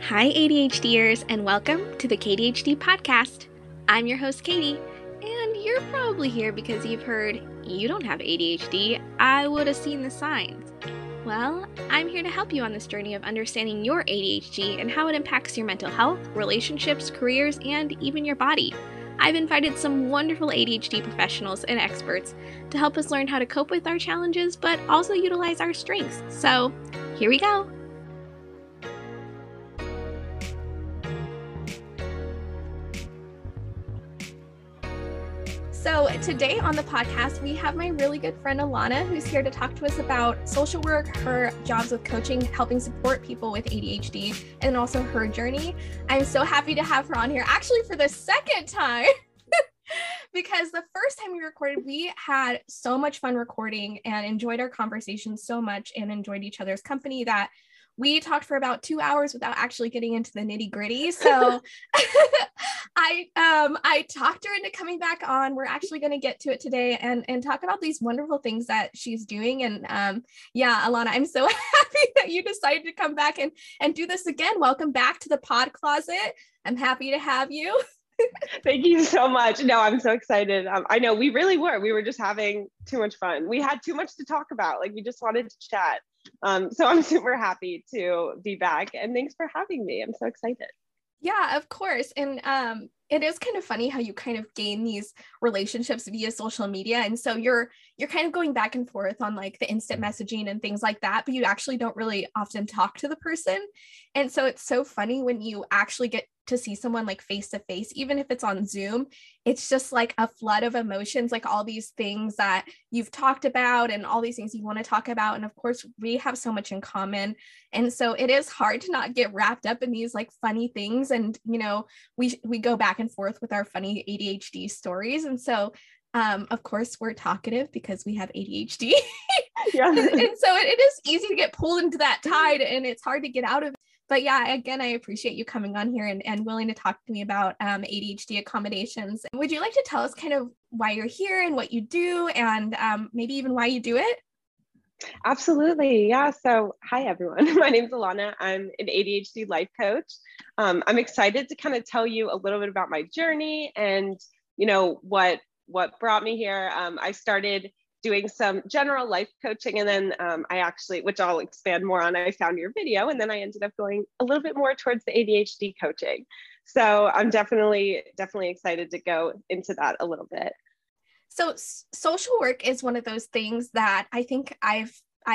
Hi, ADHDers, and welcome to the KDHD podcast. I'm your host, Katie, and you're probably here because you've heard you don't have ADHD. I would have seen the signs. Well, I'm here to help you on this journey of understanding your ADHD and how it impacts your mental health, relationships, careers, and even your body. I've invited some wonderful ADHD professionals and experts to help us learn how to cope with our challenges, but also utilize our strengths. So, here we go. So today on the podcast, we have my really good friend Alana, who's here to talk to us about social work, her jobs with coaching, helping support people with ADHD, and also her journey. I'm so happy to have her on here, actually for the second time, because the first time we recorded, we had so much fun recording and enjoyed our conversation so much and enjoyed each other's company that we talked for about 2 hours without actually getting into the nitty gritty. So I talked her into coming back on. We're actually going to get to it today and talk about these wonderful things that she's doing. And yeah, Alana, I'm so happy that you decided to come back and do this again. Welcome back to the pod closet. I'm happy to have you. Thank you so much. No, I'm so excited. I know we really were. We were just having too much fun. We had too much to talk about. Like we just wanted to chat. So I'm super happy to be back. And thanks for having me. I'm so excited. Yeah, of course. And it is kind of funny how you kind of gain these relationships via social media. And so you're kind of going back and forth on like the instant messaging and things like that, but you actually don't really often talk to the person. And so it's so funny when you actually get to see someone like face to face, even if it's on Zoom, it's just like a flood of emotions, like all these things that you've talked about and all these things you want to talk about. And of course, we have so much in common. And so it is hard to not get wrapped up in these like funny things. And, you know, we go back and forth with our funny ADHD stories. And so, of course, we're talkative because we have ADHD. Yeah. And so it is easy to get pulled into that tide and it's hard to get out of it. But yeah, again, I appreciate you coming on here and willing to talk to me about ADHD accommodations. Would you like to tell us kind of why you're here and what you do and maybe even why you do it? Absolutely. Yeah. So hi, everyone. My name's Alana. I'm an ADHD life coach. I'm excited to kind of tell you a little bit about my journey and, you know, what brought me here. I started doing some general life coaching. And then I actually, which I'll expand more on, I found your video and then I ended up going a little bit more towards the ADHD coaching. So I'm definitely excited to go into that a little bit. So social work is one of those things that I think I've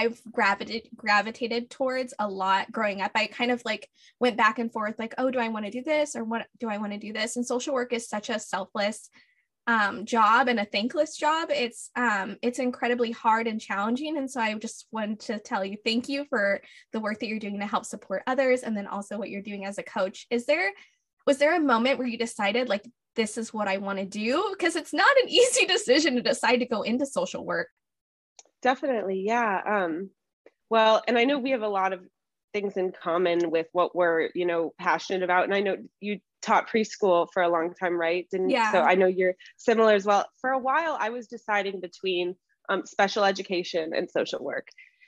gravitated towards a lot growing up. I kind of like went back and forth like, oh, do I want to do this or what do I want to do this? And social work is such a selfless job and a thankless job. It's incredibly hard and challenging. And so I just wanted to tell you, thank you for the work that you're doing to help support others. And then also what you're doing as a coach. Was there a moment where you decided like, this is what I want to do? Because it's not an easy decision to decide to go into social work. Definitely. Yeah. Well, and I know we have a lot of things in common with what we're, you know, passionate about. And I know you taught preschool for a long time, right? Yeah. So I know you're similar as well. For a while, I was deciding between special education and social work.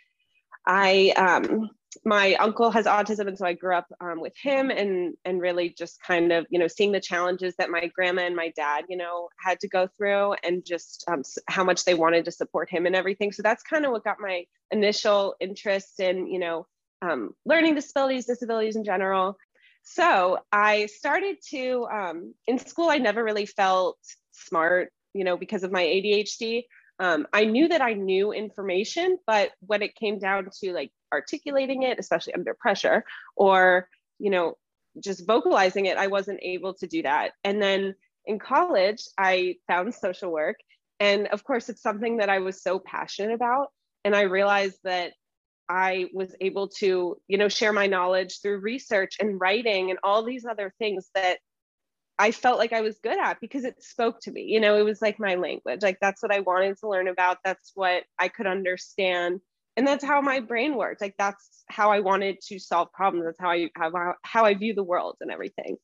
My uncle has autism, and so I grew up with him, and really just kind of, you know, seeing the challenges that my grandma and my dad, you know, had to go through, and just how much they wanted to support him and everything. So that's kind of what got my initial interest in, you know, learning disabilities in general. So I started to, in school, I never really felt smart, you know, because of my ADHD. I knew that I knew information, but when it came down to like articulating it, especially under pressure, or, you know, just vocalizing it, I wasn't able to do that. And then in college, I found social work. And of course, it's something that I was so passionate about. And I realized that I was able to, you know, share my knowledge through research and writing and all these other things that I felt like I was good at because it spoke to me. You know, it was like my language. Like that's what I wanted to learn about. That's what I could understand. And that's how my brain worked. Like that's how I wanted to solve problems. That's how I view the world and everything.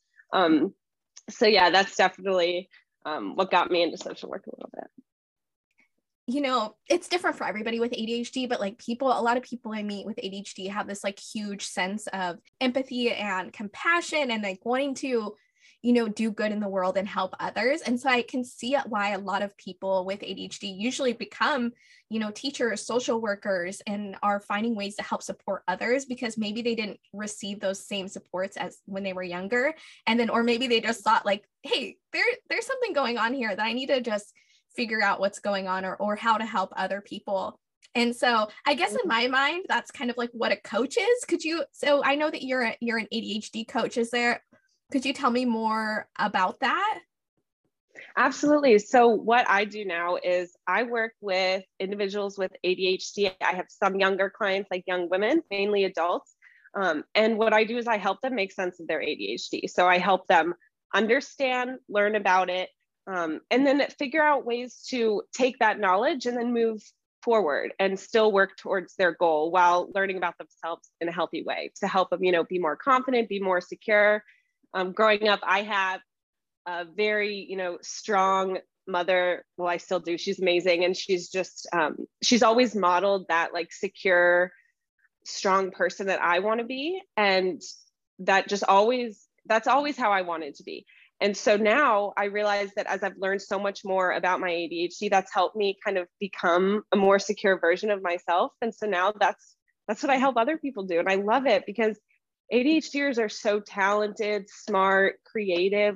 So yeah, that's definitely what got me into social work a little bit. it's different for everybody with ADHD, but like a lot of people I meet with ADHD have this like huge sense of empathy and compassion and like wanting to, do good in the world and help others. And so I can see why a lot of people with ADHD usually become, teachers, social workers, and are finding ways to help support others because maybe they didn't receive those same supports as when they were younger. And then, or maybe they just thought like, hey, there's something going on here that I need to just figure out what's going on or how to help other people. And so I guess in my mind, that's kind of like what a coach is. So I know that you're an ADHD coach. Could you tell me more about that? Absolutely. So what I do now is I work with individuals with ADHD. I have some younger clients, like young women, mainly adults. And what I do is I help them make sense of their ADHD. So I help them understand, learn about it, and then figure out ways to take that knowledge and then move forward and still work towards their goal while learning about themselves in a healthy way to help them, be more confident, be more secure. Growing up, I have a very, strong mother. Well, I still do. She's amazing. And she's just, she's always modeled that like secure, strong person that I want to be. And that's always how I wanted to be. And so now I realize that as I've learned so much more about my ADHD, that's helped me kind of become a more secure version of myself. And so now that's what I help other people do. And I love it because ADHDers are so talented, smart, creative,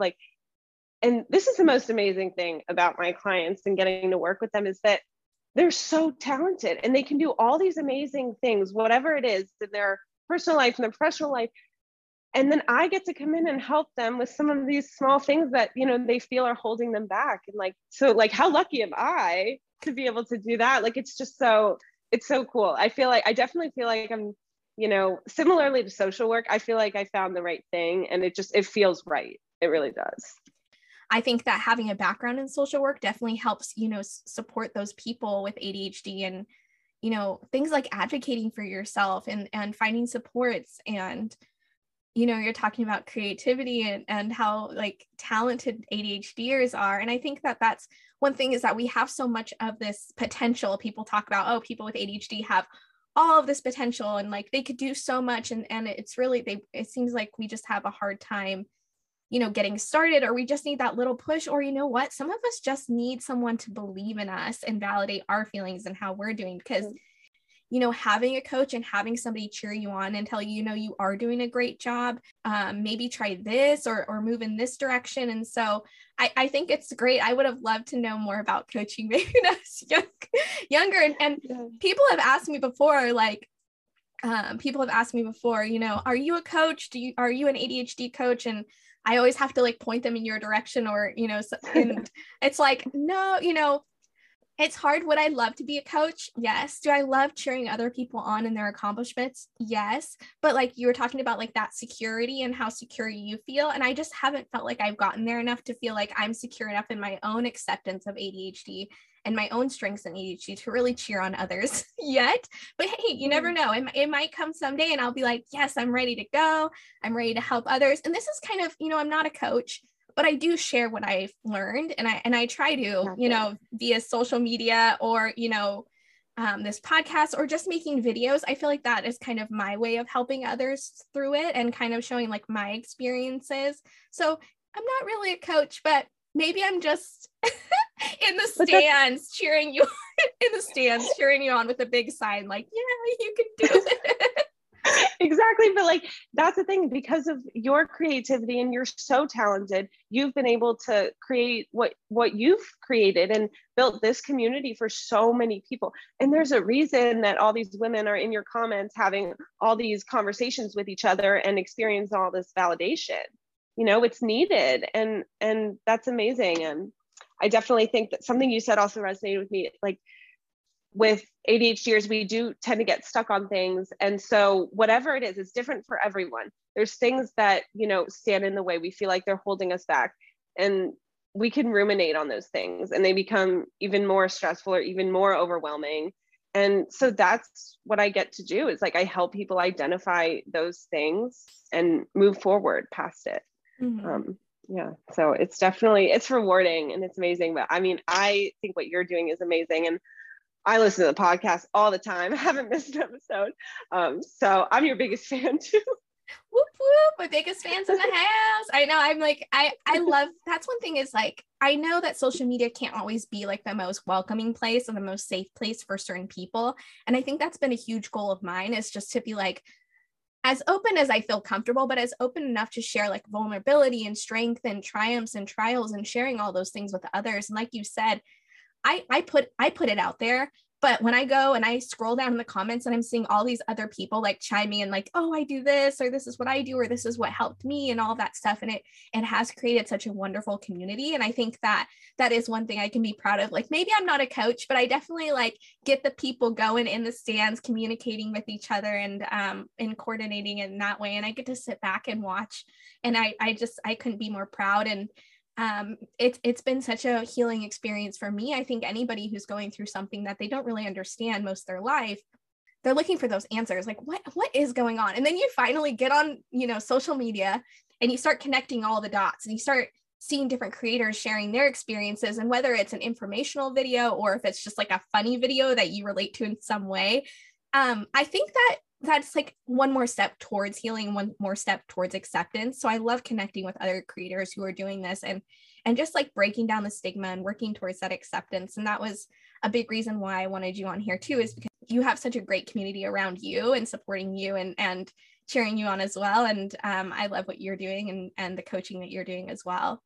and this is the most amazing thing about my clients and getting to work with them is that they're so talented and they can do all these amazing things, whatever it is in their personal life and their professional life. And then I get to come in and help them with some of these small things that, they feel are holding them back. And so how lucky am I to be able to do that? It's just it's so cool. I definitely feel like I'm, similarly to social work, I feel like I found the right thing and it feels right. It really does. I think that having a background in social work definitely helps, support those people with ADHD and, things like advocating for yourself and finding supports. And, you're talking about creativity and how like talented ADHDers are. And I think that that's one thing is that we have so much of this potential. People talk about, oh, people with ADHD have all of this potential and like they could do so much. And it's really, it seems like we just have a hard time, getting started, or we just need that little push, or what, some of us just need someone to believe in us and validate our feelings and how we're doing because having a coach and having somebody cheer you on and tell you, you are doing a great job, maybe try this or move in this direction. And so I think it's great. I would have loved to know more about coaching maybe when I was younger. And people have asked me before, are you a coach? Are you an ADHD coach? And I always have to like point them in your direction or, and it's like, no, it's hard. Would I love to be a coach? Yes. Do I love cheering other people on in their accomplishments? Yes. But like you were talking about like that security and how secure you feel. And I just haven't felt like I've gotten there enough to feel like I'm secure enough in my own acceptance of ADHD and my own strengths in ADHD to really cheer on others yet. But hey, you never know. It might come someday and I'll be like, yes, I'm ready to go. I'm ready to help others. And this is kind of, I'm not a coach, but I do share what I've learned. And I try to, via social media or, this podcast or just making videos. I feel like that is kind of my way of helping others through it and kind of showing like my experiences. So I'm not really a coach, but maybe I'm just in the stands cheering you on with a big sign like, yeah, you can do it. Exactly. But that's the thing, because of your creativity and you're so talented, you've been able to create what you've created and built this community for so many people. And there's a reason that all these women are in your comments having all these conversations with each other and experience all this validation. It's needed. And that's amazing. And I definitely think that something you said also resonated with me, with ADHDers, we do tend to get stuck on things. And so whatever it is, it's different for everyone. There's things that, stand in the way. We feel like they're holding us back, and we can ruminate on those things and they become even more stressful or even more overwhelming. And so that's what I get to do is I help people identify those things and move forward past it. Mm-hmm. So it's rewarding and it's amazing. But I mean, I think what you're doing is amazing. And I listen to the podcast all the time. I haven't missed an episode. So I'm your biggest fan too. Whoop whoop, my biggest fans in the house. I know. I'm like, I love, that's one thing is like, I know that social media can't always be like the most welcoming place or the most safe place for certain people. And I think that's been a huge goal of mine, is just to be like as open as I feel comfortable, but as open enough to share like vulnerability and strength and triumphs and trials and sharing all those things with others. And like you said, I put it out there, but when I go and I scroll down in the comments and I'm seeing all these other people like chiming in like, oh, I do this, or this is what I do, or this is what helped me, and all of that stuff. And it has created such a wonderful community. And I think that is one thing I can be proud of. Like, maybe I'm not a coach, but I definitely like get the people going in the stands, communicating with each other and coordinating in that way. And I get to sit back and watch. And I couldn't be more proud. And it's been such a healing experience for me. I think anybody who's going through something that they don't really understand most of their life, they're looking for those answers, like what is going on? And then you finally get on, social media, and you start connecting all the dots, and you start seeing different creators sharing their experiences, and whether it's an informational video or if it's just like a funny video that you relate to in some way. I think that's like one more step towards healing, one more step towards acceptance. So I love connecting with other creators who are doing this and just like breaking down the stigma and working towards that acceptance. And that was a big reason why I wanted you on here too, is because you have such a great community around you and supporting you and cheering you on as well. And I love what you're doing and the coaching that you're doing as well.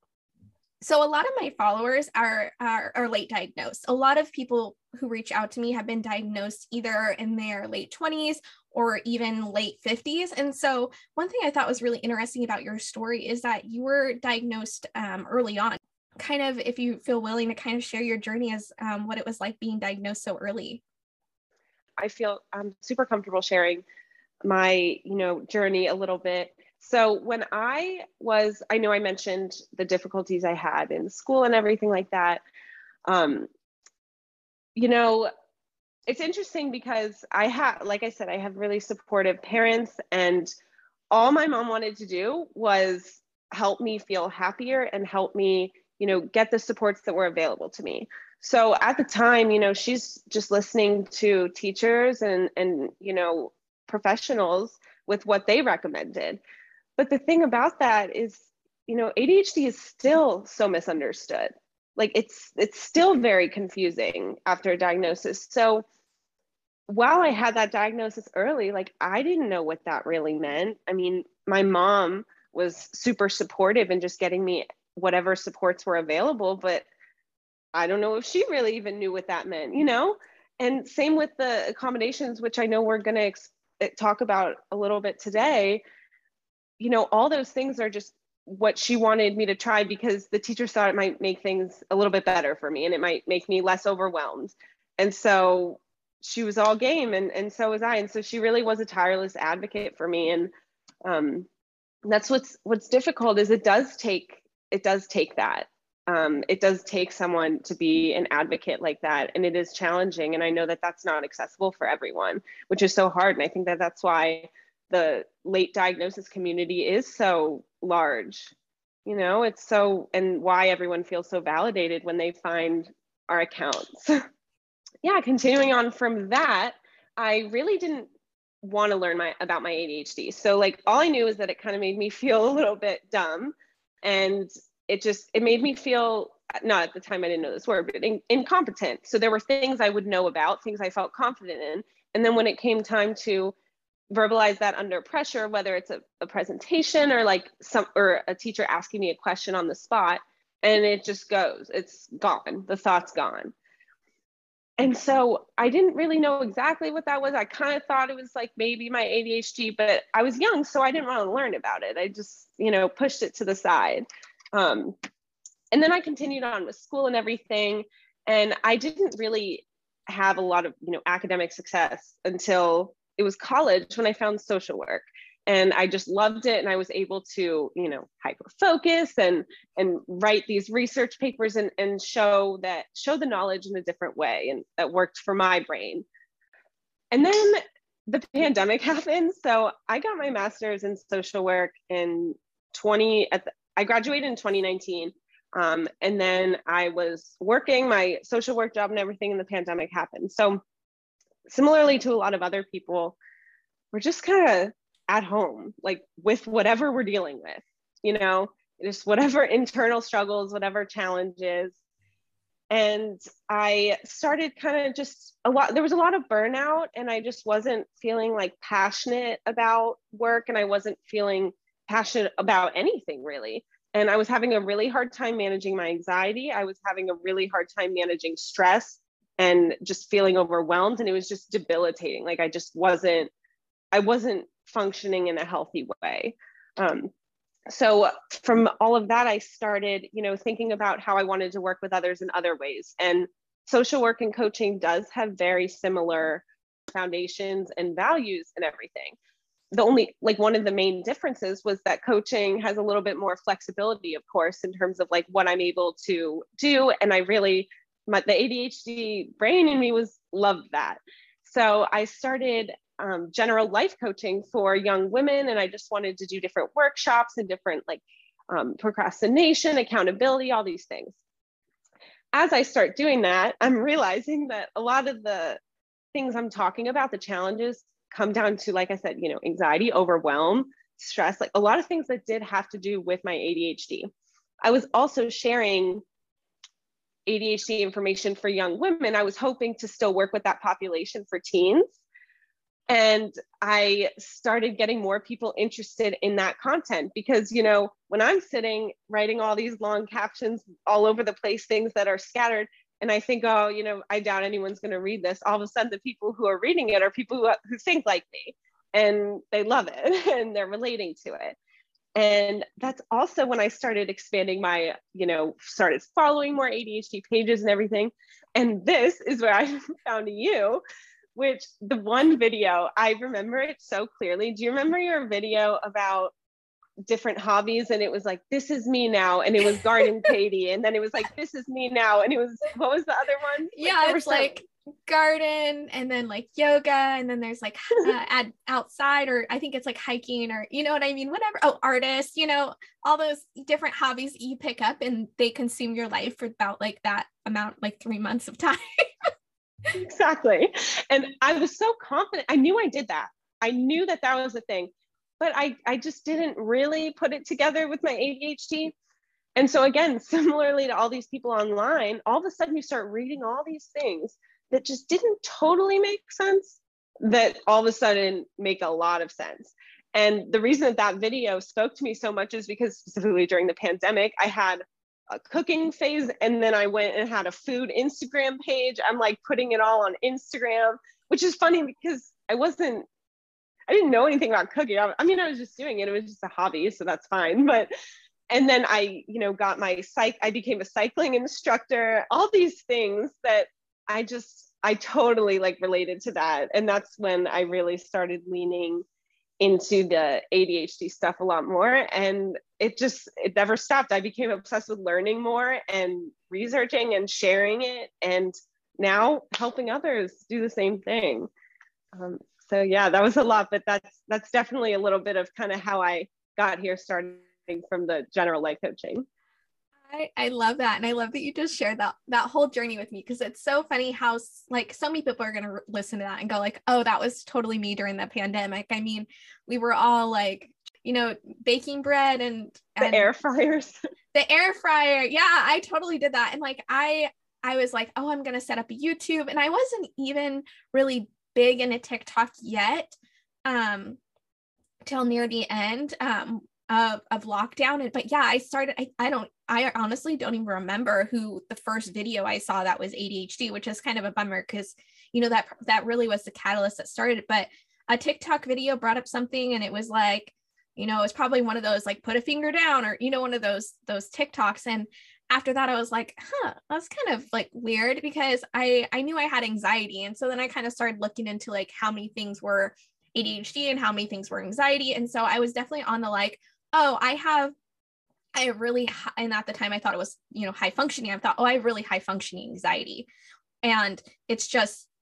So a lot of my followers are late diagnosed. A lot of people who reach out to me have been diagnosed either in their late 20s or even late 50s. And so one thing I thought was really interesting about your story is that you were diagnosed early on. Kind of, if you feel willing to kind of share your journey as what it was like being diagnosed so early. I feel I'm super comfortable sharing my, journey a little bit. So when I know I mentioned the difficulties I had in school and everything like that. It's interesting because like I said, I have really supportive parents, and all my mom wanted to do was help me feel happier and help me, get the supports that were available to me. So at the time, she's just listening to teachers and professionals with what they recommended. But the thing about that is, ADHD is still so misunderstood. Like it's still very confusing after a diagnosis. So while I had that diagnosis early, like I didn't know what that really meant. I mean, my mom was super supportive in just getting me whatever supports were available, but I don't know if she really even knew what that meant, And same with the accommodations, which I know we're going to talk about a little bit today. All those things are just what she wanted me to try because the teachers thought it might make things a little bit better for me and it might make me less overwhelmed. And so she was all game, and so was I. And so she really was a tireless advocate for me. And that's what's difficult is it does take that. It does take someone to be an advocate like that. And it is challenging. And I know that that's not accessible for everyone, which is so hard. And I think that that's why the late diagnosis community is so large, it's so, and why everyone feels so validated when they find our accounts. Yeah, continuing on from that, I really didn't want to learn about my ADHD. So like all I knew is that it kind of made me feel a little bit dumb, and it made me feel, not at the time I didn't know this word, but incompetent. So there were things I would know about, things I felt confident in. And then when it came time to verbalize that under pressure, whether it's a presentation or or a teacher asking me a question on the spot, and it just goes, it's gone, the thought's gone. And so I didn't really know exactly what that was. I kind of thought it was like maybe my ADHD, but I was young, so I didn't want to learn about it. I just, pushed it to the side. And then I continued on with school and everything. And I didn't really have a lot of, academic success until it was college when I found social work. And I just loved it. And I was able to, hyper focus and write these research papers and show the knowledge in a different way. And that worked for my brain. And then the pandemic happened. So I got my master's in social work in I graduated in 2019. And then I was working my social work job and everything, and the pandemic happened. So similarly to a lot of other people, we're just kind of at home, like with whatever we're dealing with, just whatever internal struggles, whatever challenges. And I started kind of just there was a lot of burnout, and I just wasn't feeling like passionate about work, and I wasn't feeling passionate about anything really. And I was having a really hard time managing my anxiety. I was having a really hard time managing stress and just feeling overwhelmed. And it was just debilitating. Like I wasn't functioning in a healthy way. So from all of that, I started, thinking about how I wanted to work with others in other ways. And social work and coaching does have very similar foundations and values and everything. The only, like, one of the main differences was that coaching has a little bit more flexibility, of course, in terms of like what I'm able to do. And I really, the ADHD brain in me loved that. So I started general life coaching for young women. And I just wanted to do different workshops and different procrastination, accountability, all these things. As I start doing that, I'm realizing that a lot of the things I'm talking about, the challenges, come down to, like I said, anxiety, overwhelm, stress, like a lot of things that did have to do with my ADHD. I was also sharing ADHD information for young women. I was hoping to still work with that population for teens. And I started getting more people interested in that content because, when I'm sitting writing all these long captions all over the place, things that are scattered, and I think, I doubt anyone's going to read this. All of a sudden, the people who are reading it are people who think like me, and they love it and they're relating to it. And that's also when I started expanding my, started following more ADHD pages and everything. And this is where I found you, which the one video, I remember it so clearly. Do you remember your video about different hobbies? And it was like, this is me now. And it was Garden Katie. And then it was like, this is me now. And it was, what was the other one? Yeah, it's like garden, and then like yoga, and then there's like outside, or I think it's like hiking, or you know what I mean, whatever. Oh, artists, all those different hobbies you pick up, and they consume your life for about like that amount, like 3 months of time. Exactly. And I was so confident. I knew I did that. I knew that was a thing, but I just didn't really put it together with my ADHD. And so again, similarly to all these people online, all of a sudden you start reading all these things that just didn't totally make sense, that all of a sudden make a lot of sense. And the reason that video spoke to me so much is because specifically during the pandemic, I had a cooking phase, and then I went and had a food Instagram page. I'm like putting it all on Instagram, which is funny because I didn't know anything about cooking. I was just doing it. It was just a hobby, so that's fine. And then I, got I became a cycling instructor, all these things that I totally related to that. And that's when I really started leaning into the ADHD stuff a lot more. And it never stopped. I became obsessed with learning more and researching and sharing it, and now helping others do the same thing. So yeah, that was a lot, but that's definitely a little bit of kind of how I got here, starting from the general life coaching. I love that. And I love that you just shared that whole journey with me, because it's so funny how like so many people are going to listen to that and go like, oh, that was totally me during the pandemic. I mean, we were all like, baking bread and the air fryers. The air fryer. Yeah, I totally did that. And like, I was like, oh, I'm going to set up a YouTube. And I wasn't even really big into TikTok yet, till near the end, of lockdown. But yeah, I started, I honestly don't even remember who the first video I saw that was ADHD, which is kind of a bummer because, that really was the catalyst that started it. But a TikTok video brought up something, and it was like, it was probably one of those like put a finger down, or, one of those TikToks. And after that, I was like, that's kind of like weird, because I knew I had anxiety. And so then I kind of started looking into like how many things were ADHD and how many things were anxiety. And so I was definitely on the like, oh, I have really, and at the time I thought it was, high functioning. I thought, oh, I have really high functioning anxiety. And it's just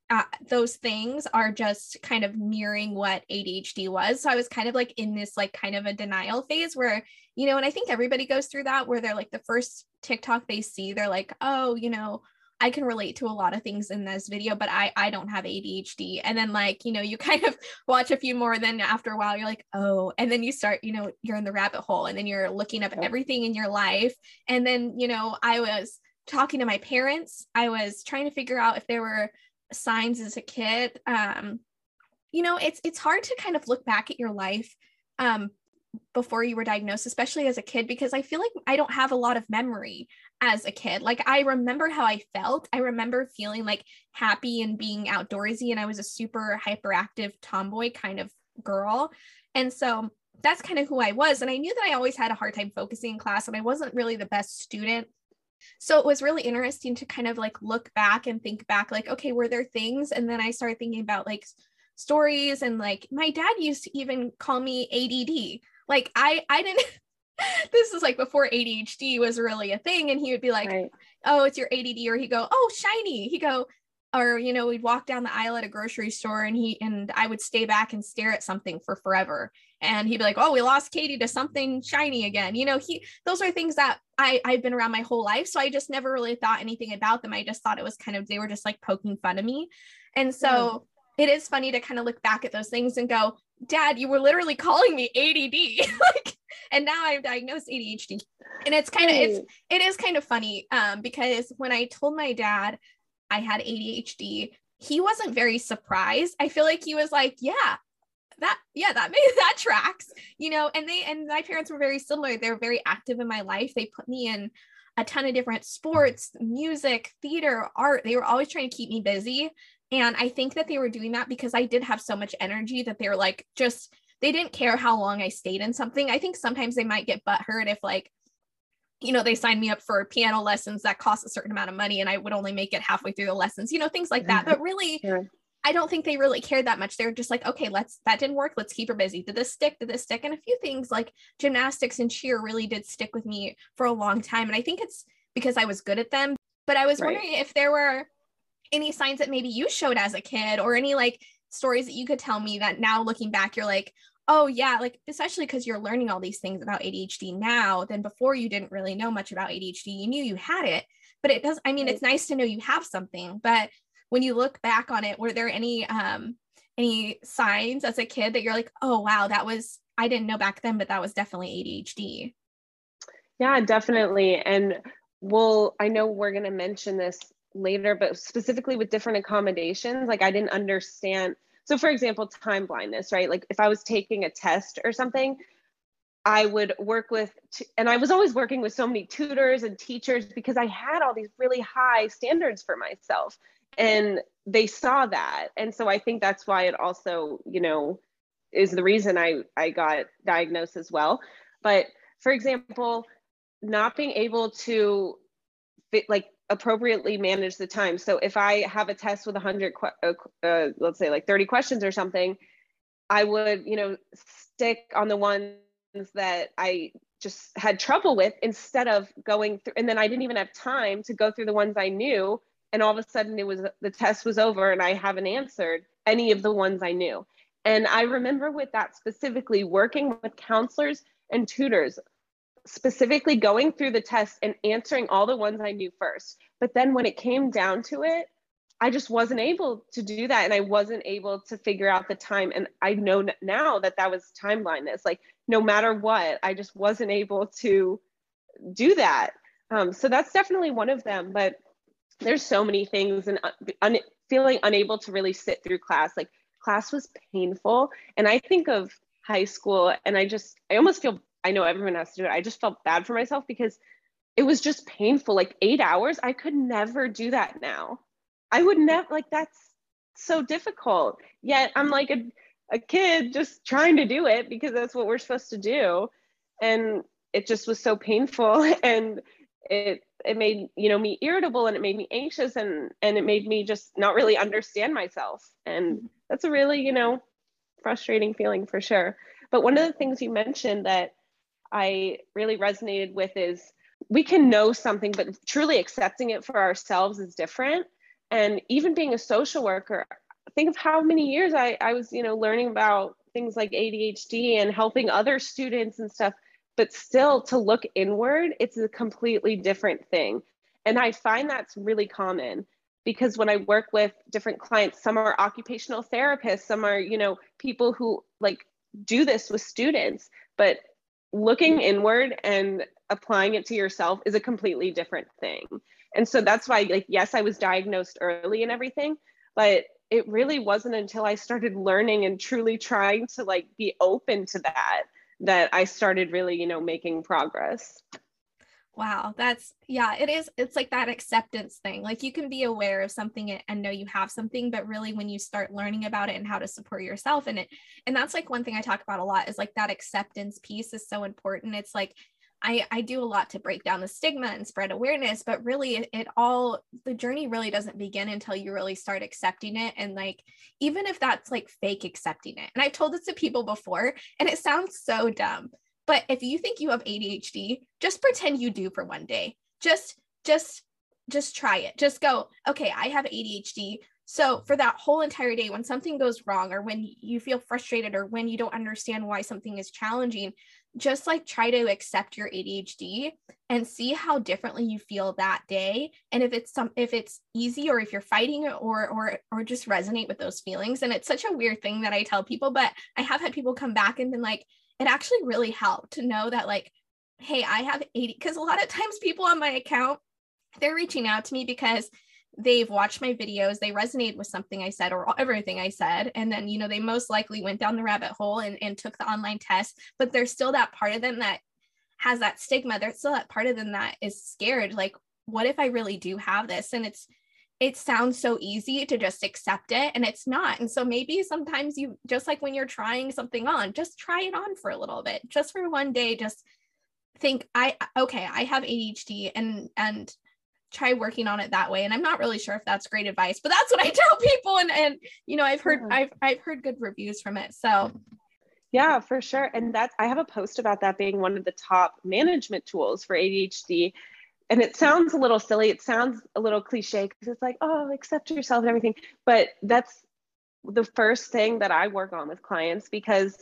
those things are just kind of mirroring what ADHD was. So I was kind of like in this like kind of a denial phase where, you know, and I think everybody goes through that, where they're like the first TikTok they see, they're like, oh, you know, I can relate to a lot of things in this video, but I don't have ADHD. And then like, you know, you kind of watch a few more, then after a while you're like, oh, and then you start, you know, you're in the rabbit hole, and then you're looking up everything in your life. And then, you know, I was talking to my parents. I was trying to figure out if there were signs as a kid. You know, it's hard to kind of look back at your life before you were diagnosed, especially as a kid, because I feel like I don't have a lot of memory as a kid. Like I remember how I felt. I remember feeling like happy and being outdoorsy, and I was a super hyperactive tomboy kind of girl. And so that's kind of who I was. And I knew that I always had a hard time focusing in class, and I wasn't really the best student. So it was really interesting to kind of like look back and think back, like, okay, were there things? And then I started thinking about like stories, and like my dad used to even call me ADD. Like I didn't, this is like before ADHD was really a thing. And he would be like, right. Oh, it's your ADD. Or he'd go, oh, shiny. He'd go, or, you know, we'd walk down the aisle at a grocery store, and I would stay back and stare at something for forever. And he'd be like, oh, we lost Katie to something shiny again. You know, those are things that I've been around my whole life. So I just never really thought anything about them. I just thought it was kind of, they were just like poking fun of me. And so it is funny to kind of look back at those things and go, Dad, you were literally calling me ADD. Like, and now I'm diagnosed ADHD. And it's kind of, it is kind of funny because when I told my dad I had ADHD, he wasn't very surprised. I feel like he was like, that tracks, you know. And my parents were very similar. They were very active in my life. They put me in a ton of different sports, music, theater, art. They were always trying to keep me busy. And I think that they were doing that because I did have so much energy that they were like, they didn't care how long I stayed in something. I think sometimes they might get butthurt if like, you know, they signed me up for piano lessons that cost a certain amount of money and I would only make it halfway through the lessons, you know, things like that. But really, I don't think they really cared that much. They were just like, okay, that didn't work. Let's keep her busy. Did this stick? And a few things like gymnastics and cheer really did stick with me for a long time. And I think it's because I was good at them. But I was wondering if there were any signs that maybe you showed as a kid, or any like stories that you could tell me that now looking back, you're like, oh yeah, like especially because you're learning all these things about ADHD now, then before you didn't really know much about ADHD. You knew you had it, but it does, I mean, it's nice to know you have something, but when you look back on it, were there any signs as a kid that you're like, oh wow, I didn't know back then, but that was definitely ADHD? Yeah, definitely. And I know we're going to mention this later, but specifically with different accommodations, like I didn't understand. So for example, time blindness, right? Like if I was taking a test or something, I would work with, and I was always working with so many tutors and teachers because I had all these really high standards for myself, and they saw that. And so I think that's why it also, you know, is the reason I got diagnosed as well. But for example, not being able to appropriately manage the time. So if I have a test with 100, let's say like 30 questions or something, I would, you know, stick on the ones that I just had trouble with instead of going through, and then I didn't even have time to go through the ones I knew. And all of a sudden the test was over and I haven't answered any of the ones I knew. And I remember with that specifically working with counselors and tutors, specifically going through the test and answering all the ones I knew first. But then when it came down to it, I just wasn't able to do that. And I wasn't able to figure out the time. And I know now that was time blindness. Like no matter what, I just wasn't able to do that. So that's definitely one of them. But there's so many things, and feeling unable to really sit through class. Like class was painful. And I think of high school and I almost feel, I know everyone has to do it, I just felt bad for myself because it was just painful. Like 8 hours, I could never do that now. I would never, like that's so difficult. Yet I'm like a kid just trying to do it because that's what we're supposed to do. And it just was so painful, and it made, you know, me irritable, and it made me anxious, and it made me just not really understand myself. And that's a really, you know, frustrating feeling for sure. But one of the things you mentioned that I really resonated with is we can know something, but truly accepting it for ourselves is different. And even being a social worker, think of how many years I was, learning about things like ADHD and helping other students and stuff, but still to look inward, it's a completely different thing. And I find that's really common because when I work with different clients, some are occupational therapists, some are, people who like do this with students, but looking inward and applying it to yourself is a completely different thing. And so that's why, like, yes, I was diagnosed early and everything, but it really wasn't until I started learning and truly trying to like be open to that I started really, making progress. Wow, it is. It's like that acceptance thing. Like you can be aware of something and know you have something, but really when you start learning about it and how to support yourself in it, and that's like one thing I talk about a lot is like that acceptance piece is so important. It's like I do a lot to break down the stigma and spread awareness, but really the journey really doesn't begin until you really start accepting it. And like, even if that's like fake accepting it. And I've told this to people before and it sounds so dumb, but if you think you have ADHD, just pretend you do for one day. Just try it. Just go, okay, I have ADHD. So for that whole entire day, when something goes wrong or when you feel frustrated or when you don't understand why something is challenging, just like try to accept your ADHD and see how differently you feel that day. And if it's easy or if you're fighting or just resonate with those feelings. And it's such a weird thing that I tell people, but I have had people come back and been like, it actually really helped to know that like, hey, I have ADHD. Because a lot of times people on my account, they're reaching out to me because they've watched my videos, they resonate with something I said or everything I said. And then, they most likely went down the rabbit hole and took the online test, but there's still that part of them that has that stigma. There's still that part of them that is scared. Like, what if I really do have this? And it sounds so easy to just accept it and it's not. And so maybe sometimes you just like when you're trying something on, just try it on for a little bit, just for one day, just think I have ADHD and try working on it that way. And I'm not really sure if that's great advice, but that's what I tell people. And I've heard good reviews from it. So yeah, for sure. And I have a post about that being one of the top management tools for ADHD. And it sounds a little silly. It sounds a little cliche because it's like, oh, accept yourself and everything. But that's the first thing that I work on with clients because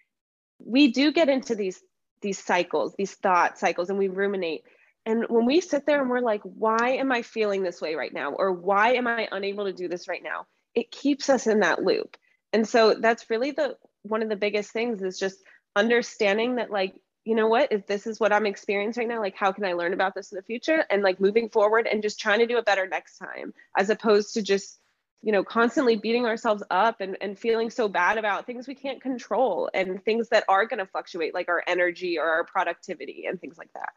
we do get into these cycles, these thought cycles, and we ruminate. And when we sit there and we're like, why am I feeling this way right now? Or why am I unable to do this right now? It keeps us in that loop. And so that's really one of the biggest things is just understanding that, like, you know what, if this is what I'm experiencing right now, like, how can I learn about this in the future? And like moving forward and just trying to do it better next time, as opposed to just, constantly beating ourselves up and feeling so bad about things we can't control and things that are going to fluctuate, like our energy or our productivity and things like that.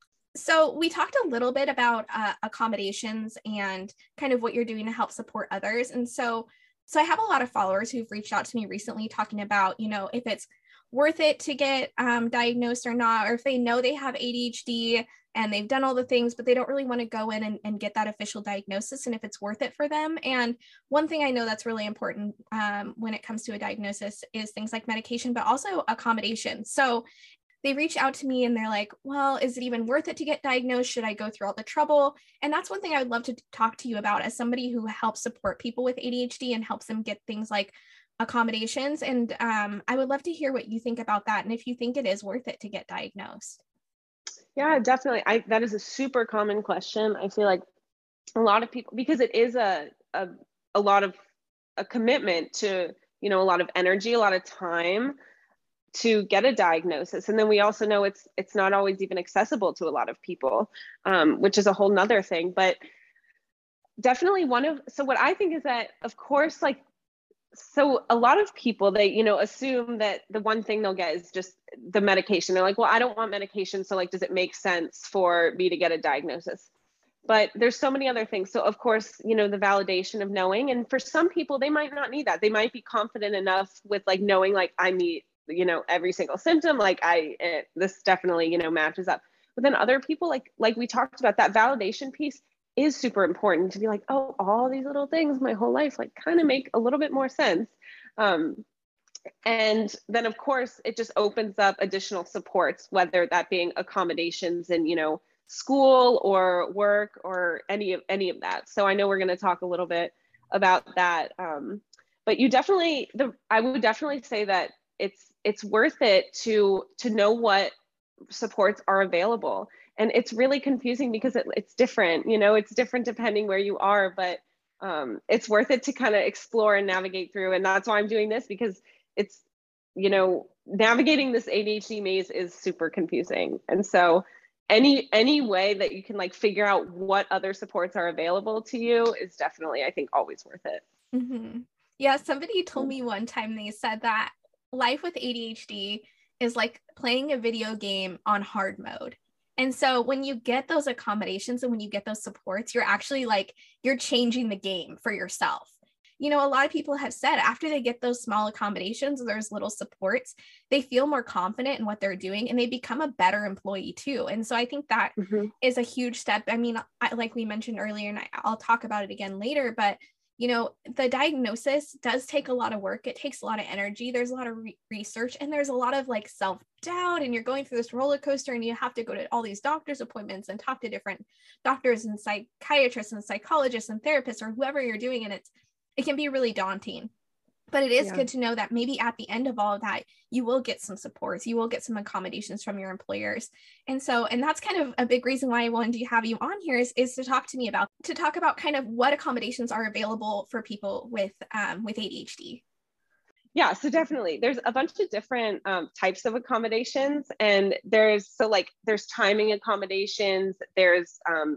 So we talked a little bit about accommodations and kind of what you're doing to help support others. And so I have a lot of followers who've reached out to me recently talking about, if it's worth it to get diagnosed or not, or if they know they have ADHD and they've done all the things, but they don't really want to go in and get that official diagnosis and if it's worth it for them. And one thing I know that's really important when it comes to a diagnosis is things like medication, but also accommodation. So they reach out to me and they're like, well, is it even worth it to get diagnosed? Should I go through all the trouble? And that's one thing I would love to talk to you about as somebody who helps support people with ADHD and helps them get things like accommodations. And I would love to hear what you think about that. And if you think it is worth it to get diagnosed. Yeah, definitely. That is a super common question. I feel like a lot of people, because it is a lot of a commitment to, a lot of energy, a lot of time to get a diagnosis. And then we also know it's not always even accessible to a lot of people, which is a whole nother thing. But definitely so what I think is that, of course, like, so a lot of people, they, assume that the one thing they'll get is just the medication. They're like, well, I don't want medication. So like, does it make sense for me to get a diagnosis? But there's so many other things. So of course, the validation of knowing, and for some people, they might not need that. They might be confident enough with like knowing, like, I meet, every single symptom, like this definitely, matches up. But then other people, like we talked about, that validation piece is super important to be like, oh, all these little things my whole life, like, kind of make a little bit more sense. And then of course, it just opens up additional supports, whether that being accommodations and, school or work or any of that. So I know we're going to talk a little bit about that. But I would definitely say that it's worth it to know what supports are available. And it's really confusing because it's different, it's different depending where you are, but it's worth it to kind of explore and navigate through. And that's why I'm doing this, because it's, navigating this ADHD maze is super confusing. And so any way that you can like figure out what other supports are available to you is definitely, I think, always worth it. Mm-hmm. Yeah, somebody told me one time, they said that life with ADHD is like playing a video game on hard mode. And so when you get those accommodations and when you get those supports, you're actually like, you're changing the game for yourself. A lot of people have said after they get those small accommodations, there's little supports, they feel more confident in what they're doing and they become a better employee too. And so I think that is a huge step. I mean, like we mentioned earlier, and I'll talk about it again later, but the diagnosis does take a lot of work. It takes a lot of energy. There's a lot of research and there's a lot of like self-doubt, and you're going through this roller coaster and you have to go to all these doctor's appointments and talk to different doctors and psychiatrists and psychologists and therapists or whoever you're doing. And it can be really daunting, but it is good to know that maybe at the end of all of that, you will get some supports, you will get some accommodations from your employers. And that's kind of a big reason why I wanted to have you on here is to talk about kind of what accommodations are available for people with ADHD. Yeah, so definitely there's a bunch of different types of accommodations, and there's timing accommodations, there's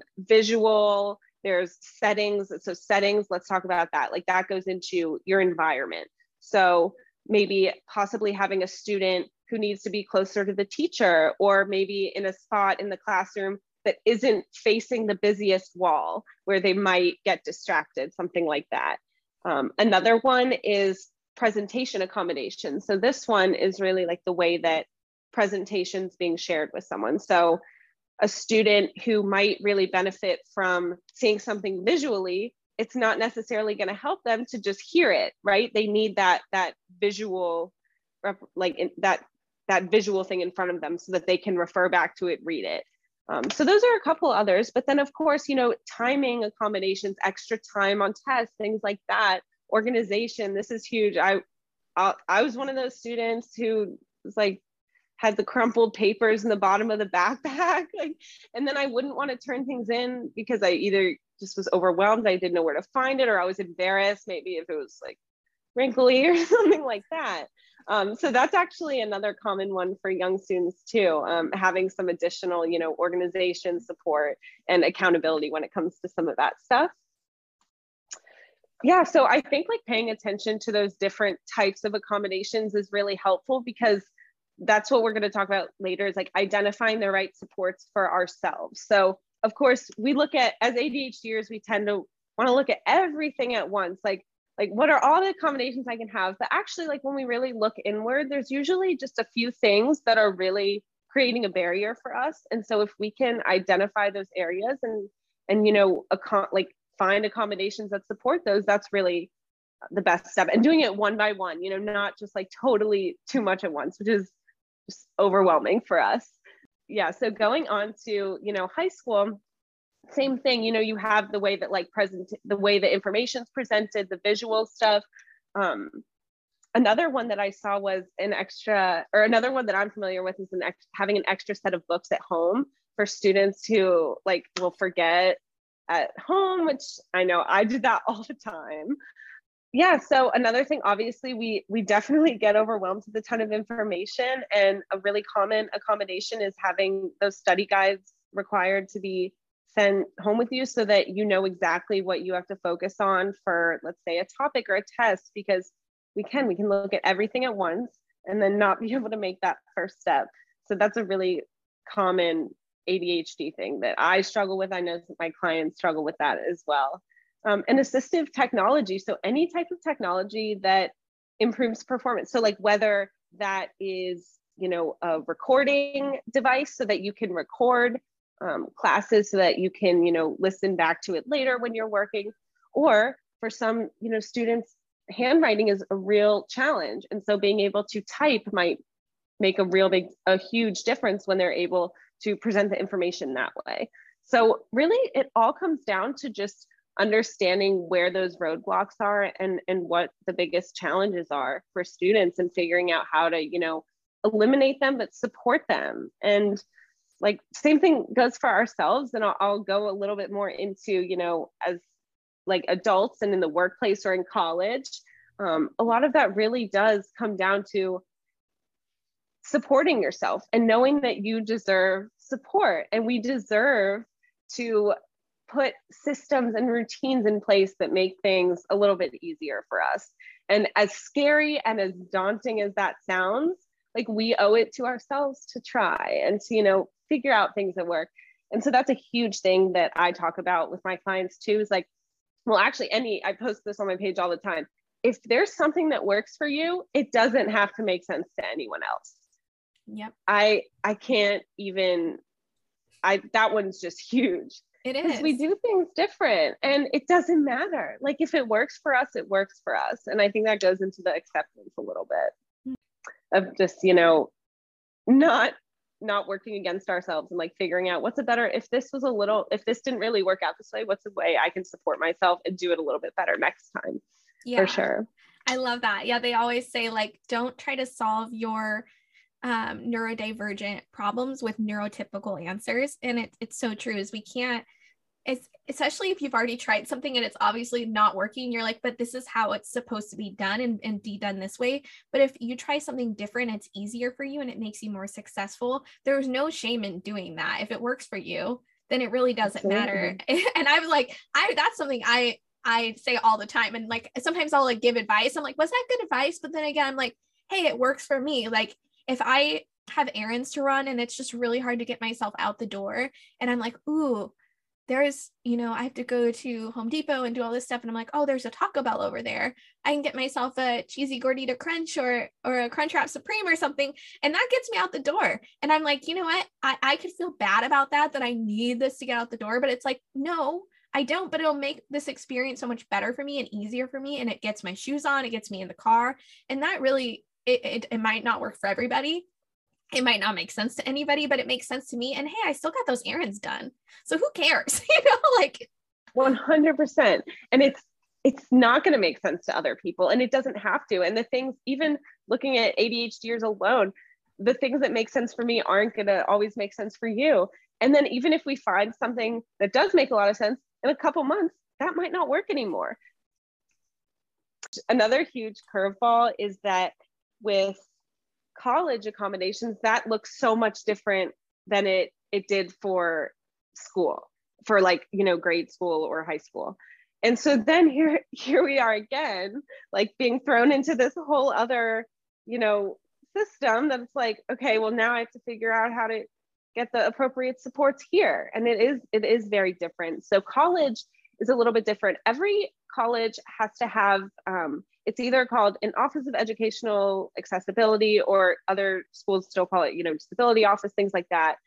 visual, there's settings. So settings, let's talk about that. Like that goes into your environment. So maybe possibly having a student who needs to be closer to the teacher, or maybe in a spot in the classroom that isn't facing the busiest wall where they might get distracted, something like that. Another one is presentation accommodation. So this one is really like the way that presentation's being shared with someone. So a student who might really benefit from seeing something visually, it's not necessarily going to help them to just hear it, right? They need that visual, like that visual thing in front of them so that they can refer back to it, read it. So those are a couple others, but then of course, timing accommodations, extra time on tests, things like that. Organization, this is huge. I was one of those students who was like, had the crumpled papers in the bottom of the backpack, and then I wouldn't want to turn things in because I either just was overwhelmed, I didn't know where to find it, or I was embarrassed, maybe if it was like wrinkly or something like that. So that's actually another common one for young students too, having some additional, organization support and accountability when it comes to some of that stuff. Yeah, so I think like paying attention to those different types of accommodations is really helpful, because that's what we're going to talk about later, is like identifying the right supports for ourselves. So of course we look at, as ADHDers, we tend to want to look at everything at once, like what are all the accommodations I can have? But actually, like when we really look inward, there's usually just a few things that are really creating a barrier for us. And so if we can identify those areas and find accommodations that support those, that's really the best step. And doing it one by one, not just like totally too much at once, which is just overwhelming for us. Yeah. So going on to, high school, same thing, you have the way that the way the information's presented, the visual stuff. Another one that I saw was another one that I'm familiar with is having an extra set of books at home for students who will forget at home, which I know I did that all the time. Yeah, so another thing, obviously, we definitely get overwhelmed with a ton of information, and a really common accommodation is having those study guides required to be sent home with you so that you know exactly what you have to focus on for, let's say, a topic or a test, because we can look at everything at once and then not be able to make that first step. So that's a really common ADHD thing that I struggle with. I know my clients struggle with that as well. And assistive technology. So any type of technology that improves performance. So like whether that is, a recording device so that you can record classes so that you can, listen back to it later when you're working, or for some, students, handwriting is a real challenge. And so being able to type might make a huge difference when they're able to present the information that way. So really it all comes down to just understanding where those roadblocks are and what the biggest challenges are for students, and figuring out how to, you know, eliminate them, but support them. And like same thing goes for ourselves. And I'll go a little bit more into, you know, as like adults and in the workplace or in college, a lot of that really does come down to supporting yourself and knowing that you deserve support, and we deserve to put systems and routines in place that make things a little bit easier for us. And as scary and as daunting as that sounds, like we owe it to ourselves to try and to, you know, figure out things that work. And so that's a huge thing that I talk about with my clients too, is like, well, actually I post this on my page all the time. If there's something that works for you, it doesn't have to make sense to anyone else. Yep. I can't even, that one's just huge. It is. Because we do things different and it doesn't matter. Like if it works for us, it works for us. And I think that goes into the acceptance a little bit of just, you know, not working against ourselves and like figuring out what's a better, if this didn't really work out this way, what's a way I can support myself and do it a little bit better next time. Yeah. For sure. I love that. Yeah. They always say like, don't try to solve your neurodivergent problems with neurotypical answers. And it's so true, is we can't, it's especially if you've already tried something and it's obviously not working, you're like, but this is how it's supposed to be done and be done this way. But if you try something different, it's easier for you and it makes you more successful. There's no shame in doing that. If it works for you, then it really doesn't matter. And I'm like, that's something I say all the time. And like, sometimes I'll like give advice. I'm like, was that good advice? But then again, I'm like, hey, it works for me. Like if I have errands to run and it's just really hard to get myself out the door and I'm like, ooh, there's, you know, I have to go to Home Depot and do all this stuff. And I'm like, oh, there's a Taco Bell over there. I can get myself a cheesy gordita crunch or a Crunchwrap Supreme or something. And that gets me out the door. And I'm like, you know what? I could feel bad about that I need this to get out the door. But it's like, no, I don't, but it'll make this experience so much better for me and easier for me. And it gets my shoes on, it gets me in the car. And that really, it might not work for everybody. It might not make sense to anybody, but it makes sense to me. And hey, I still got those errands done. So who cares? You know, like 100%. And it's not going to make sense to other people, and it doesn't have to. And the things, even looking at ADHDers alone, the things that make sense for me aren't going to always make sense for you. And then even if we find something that does make a lot of sense in a couple months, that might not work anymore. Another huge curveball is that with college accommodations, that looks so much different than it did for school, for like, you know, grade school or high school. And so then here we are again, like being thrown into this whole other, you know, system that's like, okay, well now I have to figure out how to get the appropriate supports here. And it is very different. So college is a little bit different. Every college has to have, it's either called an Office of Educational Accessibility, or other schools still call it, you know, disability office, things like that,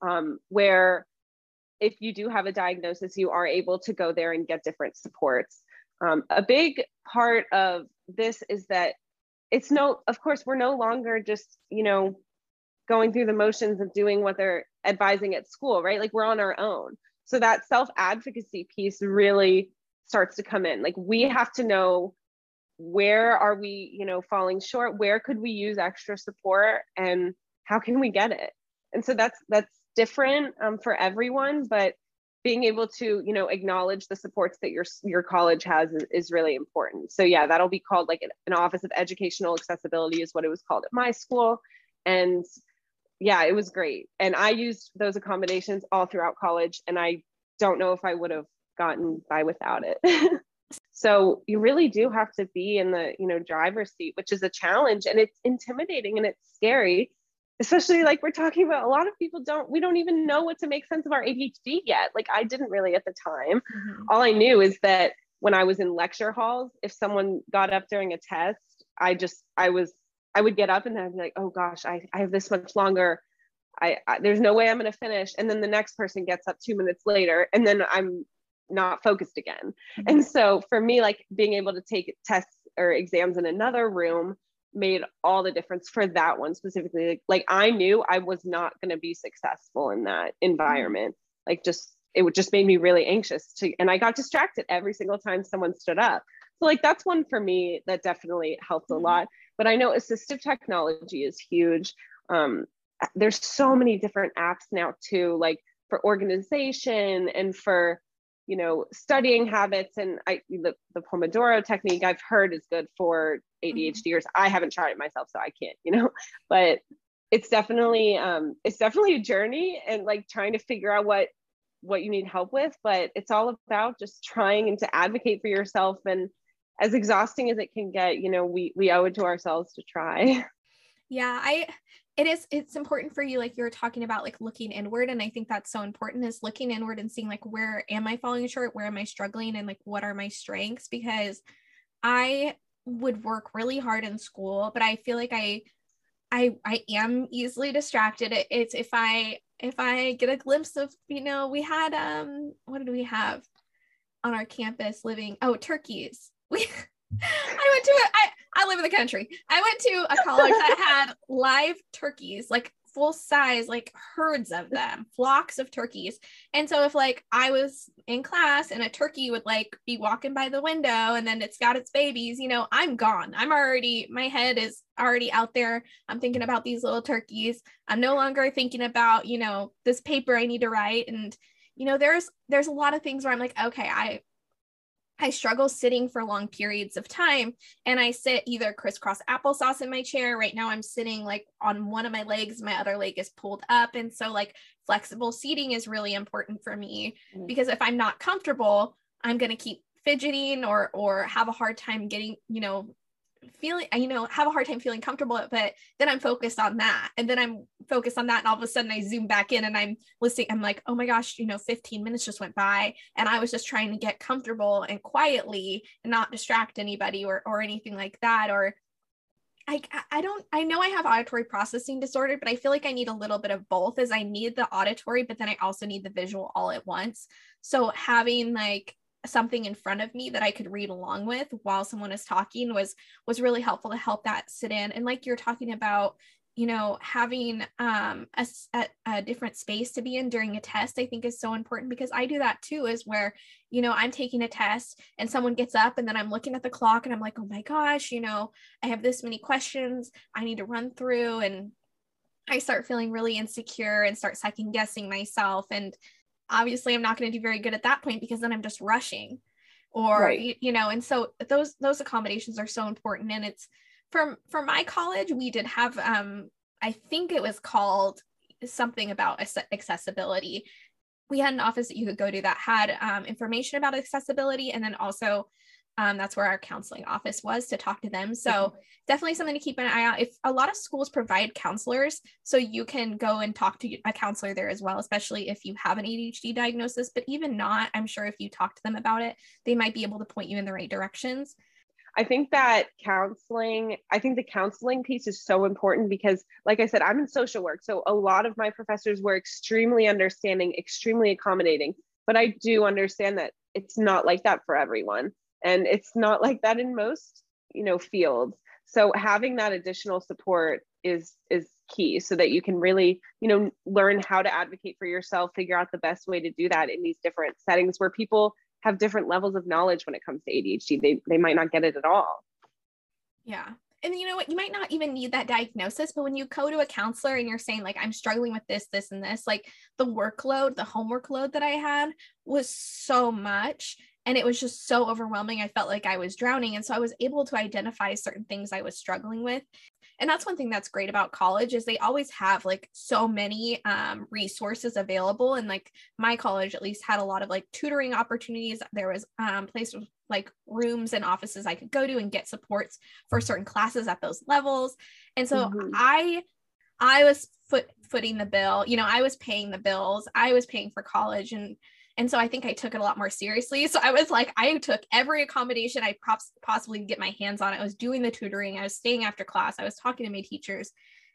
where if you do have a diagnosis, you are able to go there and get different supports. A big part of this is that of course, we're no longer just, you know, going through the motions of doing what they're advising at school, right? Like we're on our own. So that self-advocacy piece really starts to come in. Like we have to know, where are we, you know, falling short? Where could we use extra support, and how can we get it? And so that's different for everyone, but being able to, you know, acknowledge the supports that your college has is really important. So yeah, that'll be called like an Office of Educational Accessibility is what it was called at my school. And yeah, it was great. And I used those accommodations all throughout college, and I don't know if I would have gotten by without it. So you really do have to be in the, you know, driver's seat, which is a challenge, and it's intimidating and it's scary, especially like we're talking about, a lot of people we don't even know what to make sense of our ADHD yet. Like I didn't really at the time. Mm-hmm. All I knew is that when I was in lecture halls, if someone got up during a test, I would get up and I'd be like, oh gosh, I have this much longer. There's no way I'm going to finish. And then the next person gets up 2 minutes later, and then I'm not focused again. Mm-hmm. And so for me, like being able to take tests or exams in another room made all the difference for that one specifically. Like I knew I was not going to be successful in that environment. Like just, it would just made me really anxious and I got distracted every single time someone stood up. So like, that's one for me that definitely helped a lot. But I know assistive technology is huge. There's so many different apps now too, like for organization and for, you know, studying habits. And the Pomodoro technique I've heard is good for ADHDers. I haven't tried it myself, so I can't, you know, but it's definitely a journey and like trying to figure out what you need help with, but it's all about just trying and to advocate for yourself. And as exhausting as it can get, you know, we owe it to ourselves to try. Yeah, it's important for you, like you were talking about, like looking inward. And I think that's so important, is looking inward and seeing like, where am I falling short? Where am I struggling? And like, what are my strengths? Because I would work really hard in school, but I feel like I am easily distracted. It's if I get a glimpse of, you know, we had, what did we have on our campus living? Oh, turkeys. I live in the country. I went to a college that had live turkeys, like full size, like herds of them, flocks of turkeys. And so if like I was in class and a turkey would like be walking by the window and then it's got its babies, you know, I'm gone. My head is already out there. I'm thinking about these little turkeys. I'm no longer thinking about, you know, this paper I need to write. And, you know, there's a lot of things where I'm like, okay, I struggle sitting for long periods of time, and I sit either crisscross applesauce in my chair. Right now I'm sitting like on one of my legs, my other leg is pulled up. And so like flexible seating is really important for me, because if I'm not comfortable, I'm going to keep fidgeting or have a hard time getting, you know, have a hard time feeling comfortable. But then I'm focused on that, and then I'm focused on that, and all of a sudden I zoom back in and I'm listening. I'm like, oh my gosh, you know, 15 minutes just went by and I was just trying to get comfortable and quietly and not distract anybody or anything like that. Or I know I have auditory processing disorder, but I feel like I need a little bit of both, as I need the auditory, but then I also need the visual all at once. So having like something in front of me that I could read along with while someone is talking was really helpful to help that sit in. And like you're talking about, you know, having a different space to be in during a test, I think is so important, because I do that too, is where, you know, I'm taking a test and someone gets up and then I'm looking at the clock and I'm like, oh my gosh, you know, I have this many questions I need to run through, and I start feeling really insecure and start second guessing myself. And obviously I'm not going to do very good at that point, because then I'm just rushing or, right. You know, and so those accommodations are so important. And it's for my college, we did have, I think it was called something about accessibility. We had an office that you could go to that had information about accessibility. And then also that's where our counseling office was, to talk to them. So definitely something to keep an eye out. If a lot of schools provide counselors, so you can go and talk to a counselor there as well, especially if you have an ADHD diagnosis. But even not, I'm sure if you talk to them about it, they might be able to point you in the right directions. I think the counseling piece is so important, because like I said, I'm in social work. So a lot of my professors were extremely understanding, extremely accommodating, but I do understand that it's not like that for everyone. And it's not like that in most, you know, fields. So having that additional support is key, so that you can really, you know, learn how to advocate for yourself, figure out the best way to do that in these different settings where people have different levels of knowledge when it comes to ADHD. They might not get it at all. Yeah. And you know what, you might not even need that diagnosis, but when you go to a counselor and you're saying like, I'm struggling with this, this, and this, like the homework load that I had was so much. And it was just so overwhelming. I felt like I was drowning. And so I was able to identify certain things I was struggling with. And that's one thing that's great about college, is they always have like so many resources available. And like my college at least had a lot of like tutoring opportunities. There was places like rooms and offices I could go to and get supports for certain classes at those levels. And so I was footing the bill, you know, I was paying the bills, I was paying for college. And so I think I took it a lot more seriously. So I was like, I took every accommodation I possibly could get my hands on. I was doing the tutoring. I was staying after class. I was talking to my teachers.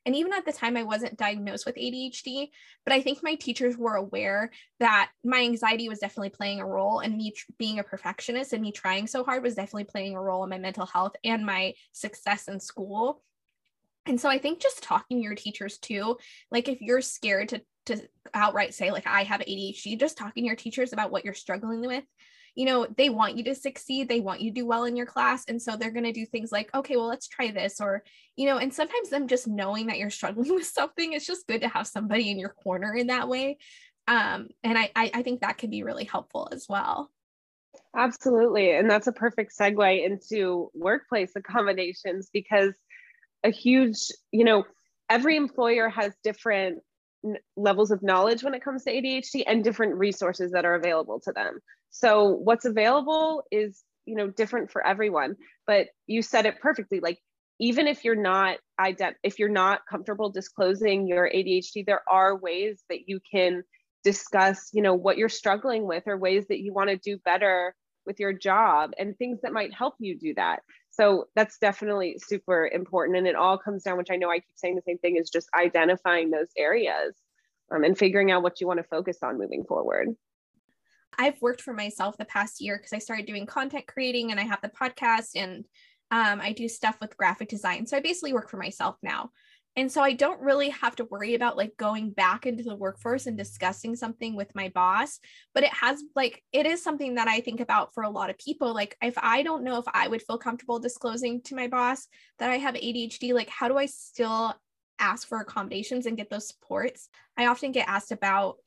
And even at the time, I wasn't diagnosed with ADHD, but I think my teachers were aware that my anxiety was definitely playing a role, and me being a perfectionist and me trying so hard was definitely playing a role in my mental health and my success in school. And so I think just talking to your teachers too, like if you're scared to outright say like I have ADHD, just talking to your teachers about what you're struggling with. They want you to succeed. They want you to do well in your class. And so they're going to do things like, okay, well, let's try this. Or, and sometimes them just knowing that you're struggling with something, it's just good to have somebody in your corner in that way. And I think that can be really helpful as well. Absolutely. And that's a perfect segue into workplace accommodations, because a huge, every employer has different levels of knowledge when it comes to ADHD and different resources that are available to them. So what's available is, different for everyone. But you said it perfectly. Like, even if you're not comfortable disclosing your ADHD, there are ways that you can discuss, what you're struggling with, or ways that you want to do better with your job, and things that might help you do that. So that's definitely super important. And it all comes down, which I know I keep saying the same thing, is just identifying those areas and figuring out what you want to focus on moving forward. I've worked for myself the past year because I started doing content creating, and I have the podcast, and I do stuff with graphic design. So I basically work for myself now. And so I don't really have to worry about like going back into the workforce and discussing something with my boss, but it is something that I think about for a lot of people. Like, if I don't know if I would feel comfortable disclosing to my boss that I have ADHD, like how do I still ask for accommodations and get those supports? I often get asked about,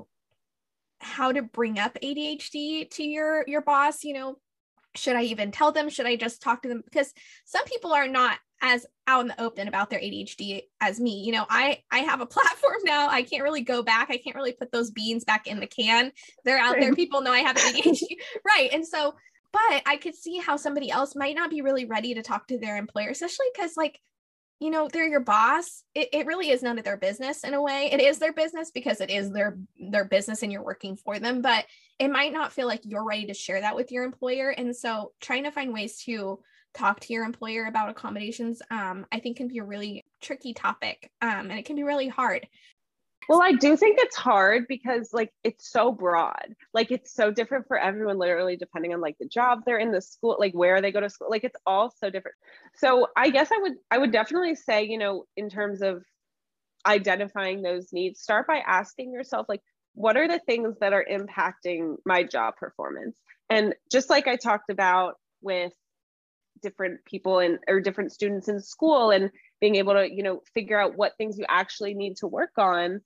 how to bring up ADHD to your boss. Should I even tell them? Should I just talk to them? Because some people are not as out in the open about their ADHD as me. I have a platform now. I can't really go back. I can't really put those beans back in the can. They're out there. People know I have ADHD. Right. And so, but I could see how somebody else might not be really ready to talk to their employer, especially because they're your boss. It really is none of their business in a way. It is their business because it is their business and you're working for them, but it might not feel like you're ready to share that with your employer. And so trying to find ways to talk to your employer about accommodations, I think can be a really tricky topic. And it can be really hard. Well, I do think it's hard because like it's so broad. Like it's so different for everyone, literally depending on like the job they're in, the school, like where they go to school. Like it's all so different. So I guess I would definitely say, in terms of identifying those needs, start by asking yourself, like, what are the things that are impacting my job performance? And just like I talked about with different people or different students in school, and being able to, figure out what things you actually need to work on.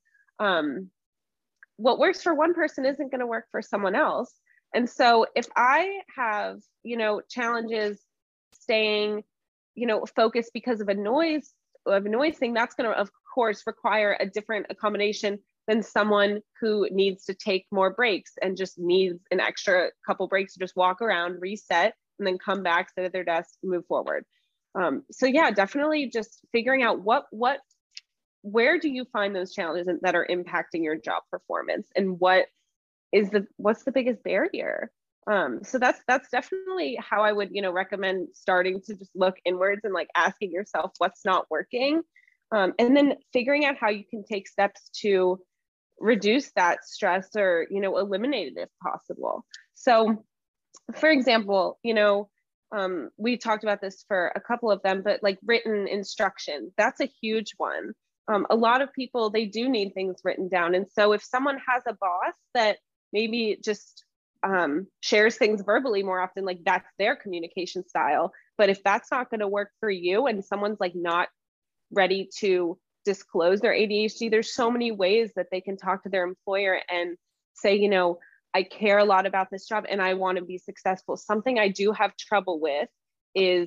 What works for one person isn't going to work for someone else. And so if I have, challenges staying, focused because of a noise thing, that's going to, of course, require a different accommodation than someone who needs to take more breaks and just needs an extra couple breaks to just walk around, reset, and then come back, sit at their desk, move forward. So yeah, definitely just figuring out where do you find those challenges that are impacting your job performance, and what's the biggest barrier? So that's definitely how I would, recommend starting to just look inwards and like asking yourself what's not working. And then figuring out how you can take steps to reduce that stress or, eliminate it if possible. So for example, we talked about this for a couple of them, but like written instruction, that's a huge one. A lot of people, they do need things written down. And so if someone has a boss that maybe just shares things verbally more often, like that's their communication style. But if that's not going to work for you, and someone's like not ready to disclose their ADHD, there's so many ways that they can talk to their employer and say, I care a lot about this job and I want to be successful. Something I do have trouble with is,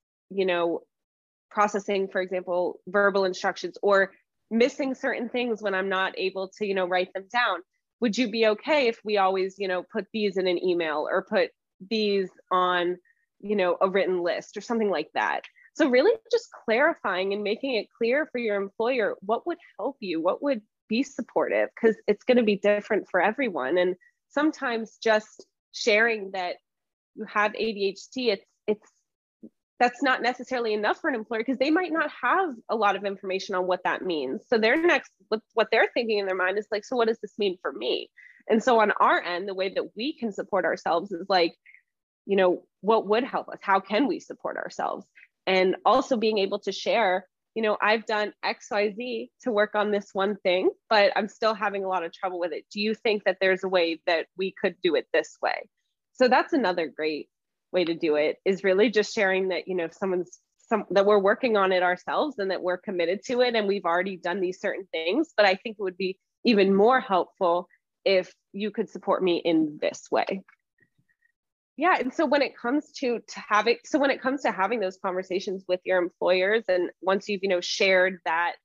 processing, for example, verbal instructions, or missing certain things when I'm not able to, write them down. Would you be okay if we always, put these in an email, or put these on, a written list or something like that? So really just clarifying and making it clear for your employer what would help you, what would be supportive, because it's going to be different for everyone. And sometimes just sharing that you have ADHD, it's that's not necessarily enough for an employer because they might not have a lot of information on what that means. So their next, what they're thinking in their mind is like, so what does this mean for me? And so on our end, the way that we can support ourselves is like, you know, what would help us? How can we support ourselves? And also being able to share, you know, I've done XYZ to work on this one thing, but I'm still having a lot of trouble with it. Do you think that there's a way that we could do it this way? So that's another great way to do it, is really just sharing that, you know, that we're working on it ourselves and that we're committed to it and we've already done these certain things. But I think it would be even more helpful if you could support me in this way. Yeah. And so when it comes to having those conversations with your employers, and once you've, you know, shared that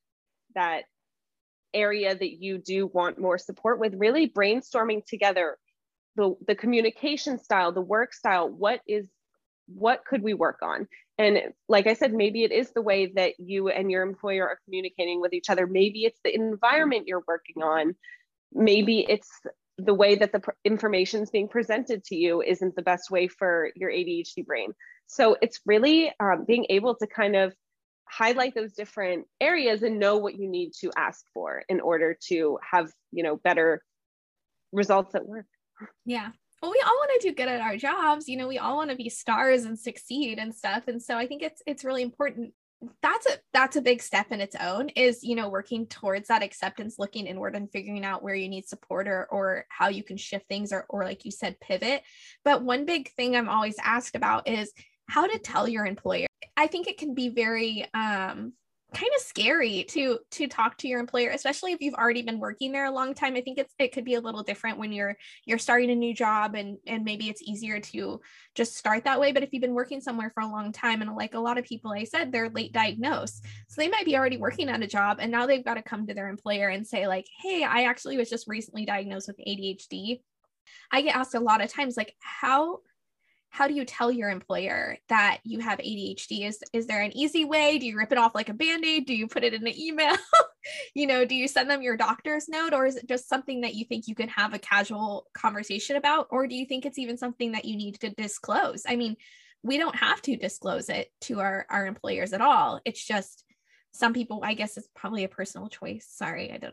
area that you do want more support with, really brainstorming together the communication style, the work style, what could we work on? And like I said, maybe it is the way that you and your employer are communicating with each other. Maybe it's the environment you're working on. Maybe it's the way that the information is being presented to you isn't the best way for your ADHD brain. So it's really being able to kind of highlight those different areas and know what you need to ask for in order to have, you know, better results at work. Yeah. Well, we all want to do good at our jobs. You know, we all want to be stars and succeed and stuff. And so I think it's really important. That's a big step in its own, is, you know, working towards that acceptance, looking inward and figuring out where you need support or how you can shift things or like you said, pivot. But one big thing I'm always asked about is how to tell your employer. I think it can be very kind of scary to talk to your employer, especially if you've already been working there a long time. I think it could be a little different when you're starting a new job and maybe it's easier to just start that way. But if you've been working somewhere for a long time, and like a lot of people I said, they're late diagnosed, so they might be already working at a job and now they've got to come to their employer and say like, hey, I actually was just recently diagnosed with ADHD. I get asked a lot of times, like, how do you tell your employer that you have ADHD? Is there an easy way? Do you rip it off like a Band-Aid? Do you put it in an email? You know, do you send them your doctor's note, or is it just something that you think you can have a casual conversation about? Or do you think it's even something that you need to disclose? I mean, we don't have to disclose it to our employers at all. It's just some people, I guess it's probably a personal choice. Sorry, I don't.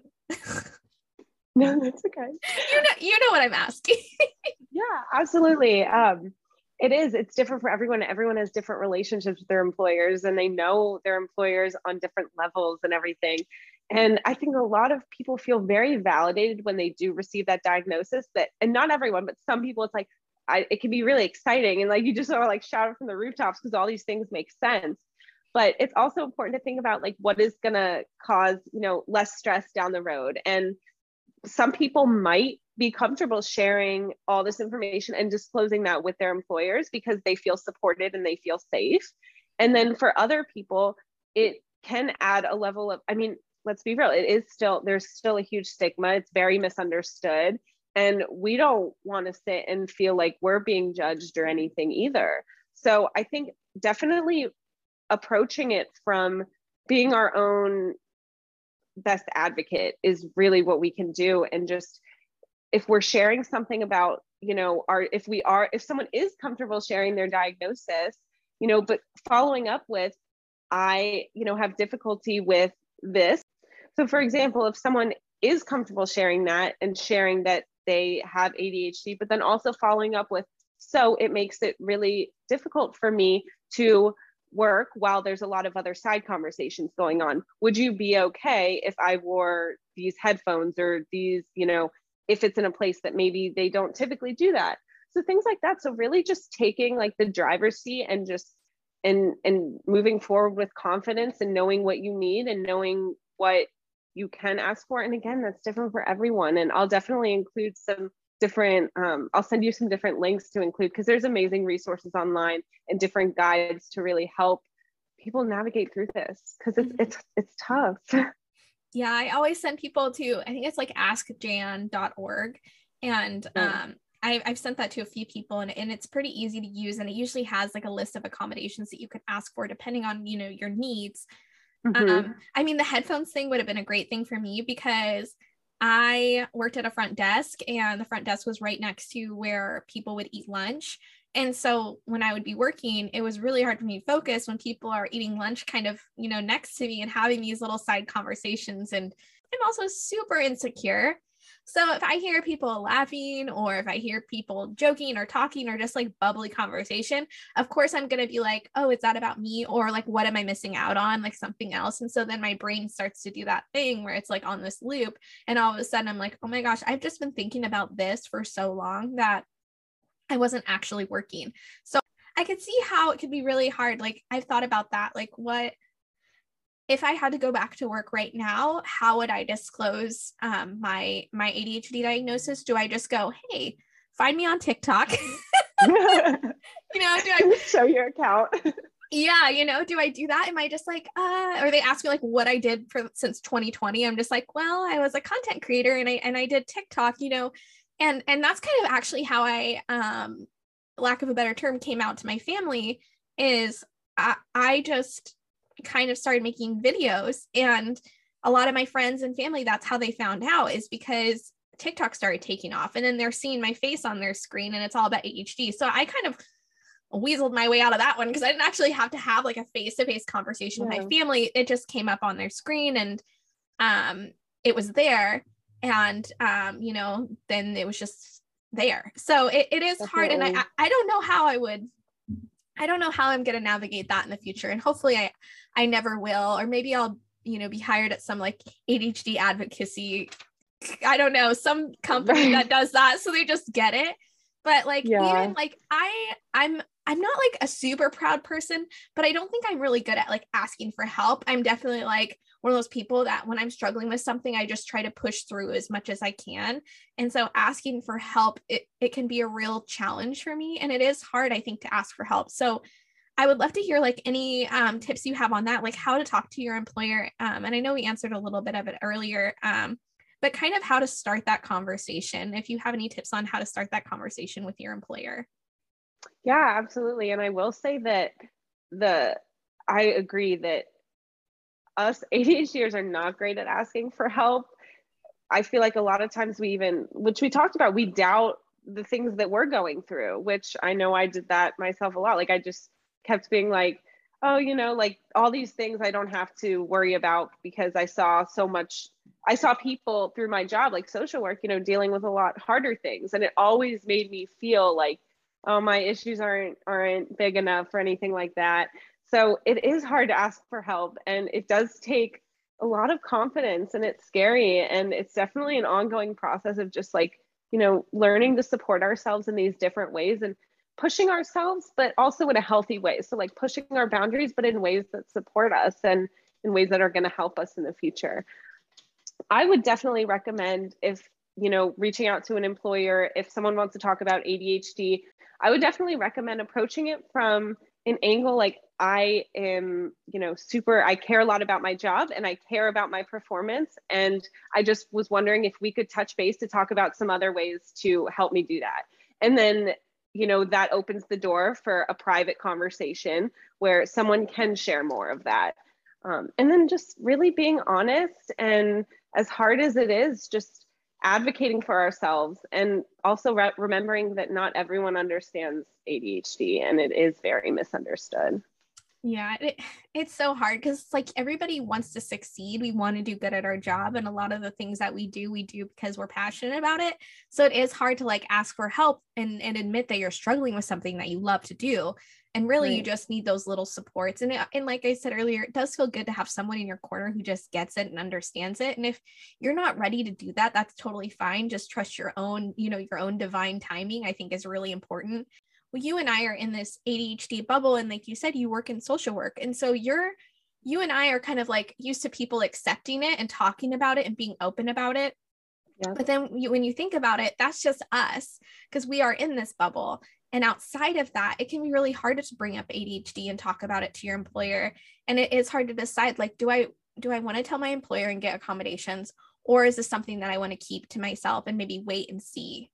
No, that's okay. You know what I'm asking. Yeah, absolutely. It's different for everyone. Everyone has different relationships with their employers, and they know their employers on different levels and everything. And I think a lot of people feel very validated when they do receive that diagnosis, and not everyone, but some people, it's like, it can be really exciting. And like, you just sort of like shout it from the rooftops because all these things make sense. But it's also important to think about like what is going to cause, you know, less stress down the road. And some people might be comfortable sharing all this information and disclosing that with their employers because they feel supported and they feel safe. And then for other people, it can add a level of, I mean, let's be real, there's still a huge stigma. It's very misunderstood. And we don't want to sit and feel like we're being judged or anything either. So I think definitely approaching it from being our own best advocate is really what we can do. And just, if we're sharing something about, you know, if someone is comfortable sharing their diagnosis, you know, but following up with, I, you know, have difficulty with this. So for example, if someone is comfortable sharing that and sharing that they have ADHD, but then also following up with, so it makes it really difficult for me to work while there's a lot of other side conversations going on. Would you be okay if I wore these headphones or these, you know, if it's in a place that maybe they don't typically do that? So things like that. So really just taking like the driver's seat and just and moving forward with confidence and knowing what you need and knowing what you can ask for. And again, that's different for everyone. And I'll definitely include some different, I'll send you some different links to include, because there's amazing resources online and different guides to really help people navigate through this, because it's tough. Yeah, I always send people to, I think it's like askjan.org. And I've sent that to a few people, and it's pretty easy to use. And it usually has like a list of accommodations that you could ask for depending on, you know, your needs. Mm-hmm. I mean, the headphones thing would have been a great thing for me because I worked at a front desk, and the front desk was right next to where people would eat lunch. And so when I would be working, it was really hard for me to focus when people are eating lunch kind of, next to me and having these little side conversations. And I'm also super insecure. So if I hear people laughing, or if I hear people joking or talking, or just like bubbly conversation, of course I'm going to be like, oh, is that about me? Or like, what am I missing out on? Like something else. And so then my brain starts to do that thing where it's like on this loop. And all of a sudden I'm like, oh my gosh, I've just been thinking about this for so long that I wasn't actually working. So I could see how it could be really hard. Like I've thought about that. Like, what if I had to go back to work right now? How would I disclose my ADHD diagnosis? Do I just go, hey, find me on TikTok? Do I show your account? Yeah, do I do that? Am I just like, or they ask me like what I did since 2020? I'm just like, well, I was a content creator and I did TikTok, and that's kind of actually how I, lack of a better term, came out to my family. Is I just kind of started making videos, and a lot of my friends and family, that's how they found out, is because TikTok started taking off, and then they're seeing my face on their screen and it's all about ADHD. So I kind of weaseled my way out of that one, because I didn't actually have to have like a face-to-face conversation with my family. It just came up on their screen, and it was there. And then it was just there. So it is hard. And I don't know how I don't know how I'm going to navigate that in the future. And hopefully I never will, or maybe I'll, be hired at some like ADHD advocacy, I don't know, some company that does that. So they just get it. But like, even like I'm not like a super proud person, but I don't think I'm really good at like asking for help. I'm definitely like one of those people that when I'm struggling with something, I just try to push through as much as I can. And so asking for help, it can be a real challenge for me. And it is hard, I think, to ask for help. So I would love to hear like any tips you have on that, like how to talk to your employer. And I know we answered a little bit of it earlier, but kind of how to start that conversation. If you have any tips on how to start that conversation with your employer. Yeah, absolutely. And I will say that I agree that us ADHDers are not great at asking for help. I feel like a lot of times which we talked about, we doubt the things that we're going through, which I know I did that myself a lot. Like I just kept being like, oh, like all these things I don't have to worry about, because I saw people through my job, like social work, dealing with a lot harder things. And it always made me feel like, oh, my issues aren't big enough or anything like that. So it is hard to ask for help, and it does take a lot of confidence, and it's scary. And it's definitely an ongoing process of just like, learning to support ourselves in these different ways and pushing ourselves, but also in a healthy way. So like pushing our boundaries, but in ways that support us and in ways that are going to help us in the future. I would definitely recommend, if, reaching out to an employer, if someone wants to talk about ADHD, I would definitely recommend approaching it from an angle like, I am, I care a lot about my job and I care about my performance. And I just was wondering if we could touch base to talk about some other ways to help me do that. And then, that opens the door for a private conversation where someone can share more of that. And then just really being honest, and as hard as it is, just advocating for ourselves, and also remembering that not everyone understands ADHD, and it is very misunderstood. Yeah, it's so hard because like everybody wants to succeed. We want to do good at our job. And a lot of the things that we do because we're passionate about it. So it is hard to like ask for help and admit that you're struggling with something that you love to do. And really, you just need those little supports. And like I said earlier, it does feel good to have someone in your corner who just gets it and understands it. And if you're not ready to do that, that's totally fine. Just trust your own, your own divine timing, I think, is really important. Well, you and I are in this ADHD bubble, and like you said, you work in social work. And so you and I are kind of like used to people accepting it and talking about it and being open about it. Yeah. But then when you think about it, that's just us, because we are in this bubble. And outside of that, it can be really hard to bring up ADHD and talk about it to your employer. And it is hard to decide, like, do I want to tell my employer and get accommodations, or is this something that I want to keep to myself and maybe wait and see,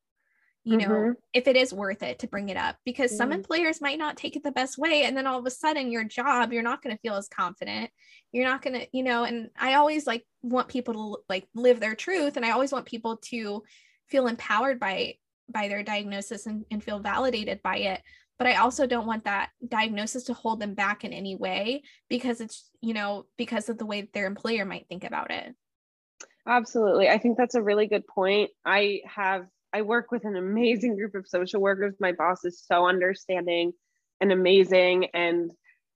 if it is worth it to bring it up, because some employers might not take it the best way. And then all of a sudden your job, you're not going to feel as confident. You're not going to, and I always like want people to like live their truth. And I always want people to feel empowered by their diagnosis and feel validated by it. but I also don't want that diagnosis to hold them back in any way because it's, because of the way that their employer might think about it. Absolutely. I think that's a really good point. I work with an amazing group of social workers. My boss is so understanding and amazing. And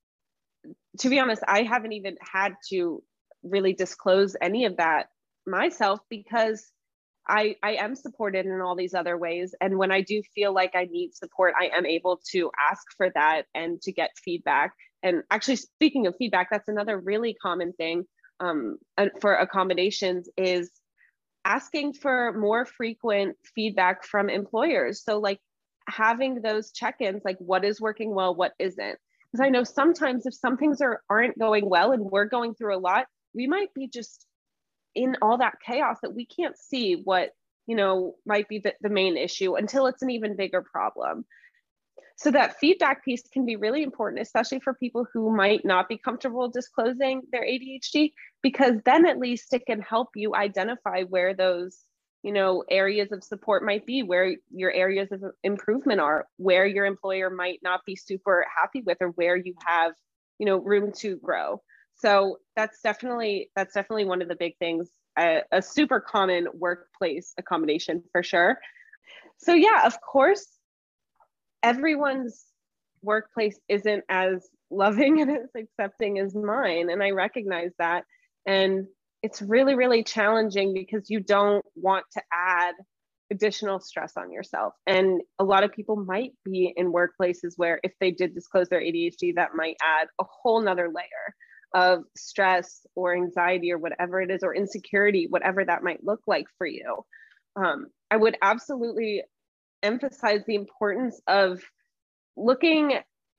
to be honest, I haven't even had to really disclose any of that myself because I am supported in all these other ways. And when I do feel like I need support, I am able to ask for that and to get feedback. And actually, speaking of feedback, that's another really common thing for accommodations is asking for more frequent feedback from employers. So like having those check-ins, like what is working well, what isn't. Because I know sometimes if some things aren't going well and we're going through a lot, we might be just in all that chaos that we can't see what, might be the main issue until it's an even bigger problem. So that feedback piece can be really important, especially for people who might not be comfortable disclosing their ADHD, because then at least it can help you identify where those, areas of support might be, where your areas of improvement are, where your employer might not be super happy with, or where you have, room to grow. So that's definitely one of the big things, a super common workplace accommodation for sure. So yeah, of course, everyone's workplace isn't as loving and as accepting as mine. And I recognize that. And it's really, really challenging because you don't want to add additional stress on yourself. And a lot of people might be in workplaces where if they did disclose their ADHD, that might add a whole nother layer of stress or anxiety or whatever it is, or insecurity, whatever that might look like for you. I would absolutely emphasize the importance of looking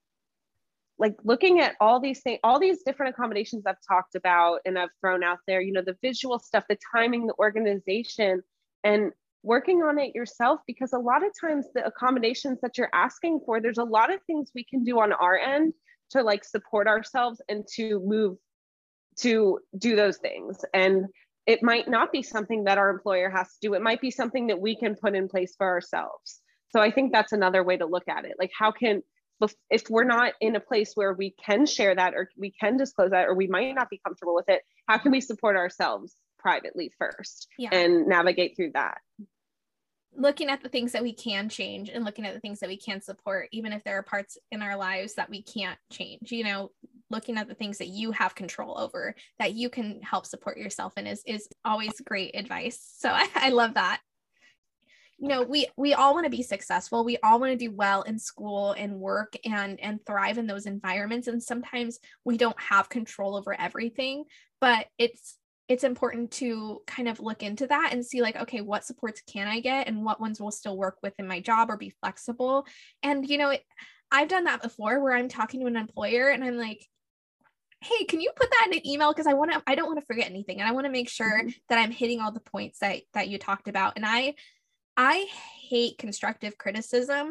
at all these things, all these different accommodations I've talked about and I've thrown out there, the visual stuff, the timing, the organization, and working on it yourself, because a lot of times the accommodations that you're asking for, there's a lot of things we can do on our end to support ourselves and to move to do those things. And it might not be something that our employer has to do. It might be something that we can put in place for ourselves. So I think that's another way to look at it. Like if we're not in a place where we can share that, or we can disclose that, or we might not be comfortable with it, how can we support ourselves privately first and navigate through that? Looking at the things that we can change and looking at the things that we can support, even if there are parts in our lives that we can't change, looking at the things that you have control over, that you can help support yourself in is always great advice. So I love that. We all want to be successful. We all want to do well in school and work and thrive in those environments. And sometimes we don't have control over everything, but it's important to kind of look into that and see okay, what supports can I get and what ones will still work within my job or be flexible. And, I've done that before where I'm talking to an employer and I'm like, hey, can you put that in an email? Because I don't want to forget anything. And I want to make sure that I'm hitting all the points that you talked about. And I hate constructive criticism.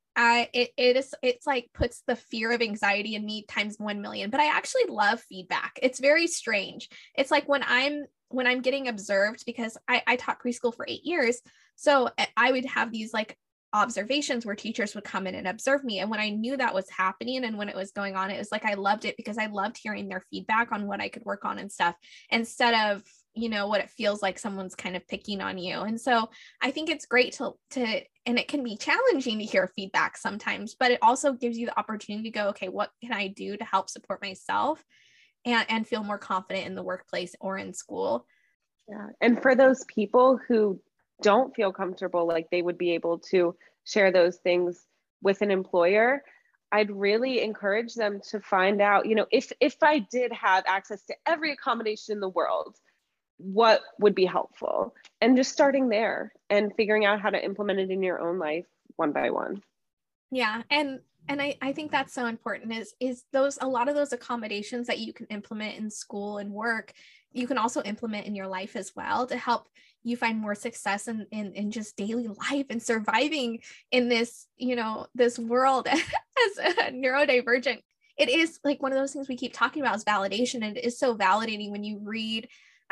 It's puts the fear of anxiety in me times 1 million, but I actually love feedback. It's very strange. It's like when I'm getting observed, because I taught preschool for 8 years. So I would have these observations where teachers would come in and observe me. And when I knew that was happening and when it was going on, it was I loved it because I loved hearing their feedback on what I could work on and stuff, instead of what it feels like someone's kind of picking on you. And so I think it's great to and it can be challenging to hear feedback sometimes, but it also gives you the opportunity to go, okay, what can I do to help support myself and feel more confident in the workplace or in school? Yeah. And for those people who don't feel comfortable, they would be able to share those things with an employer, I'd really encourage them to find out, if I did have access to every accommodation in the world, what would be helpful, and just starting there and figuring out how to implement it in your own life one by one. Yeah. And I think that's so important is a lot of those accommodations that you can implement in school and work, you can also implement in your life as well to help you find more success in just daily life and surviving in this, this world as a neurodivergent. It is one of those things we keep talking about is validation. And it is so validating when you read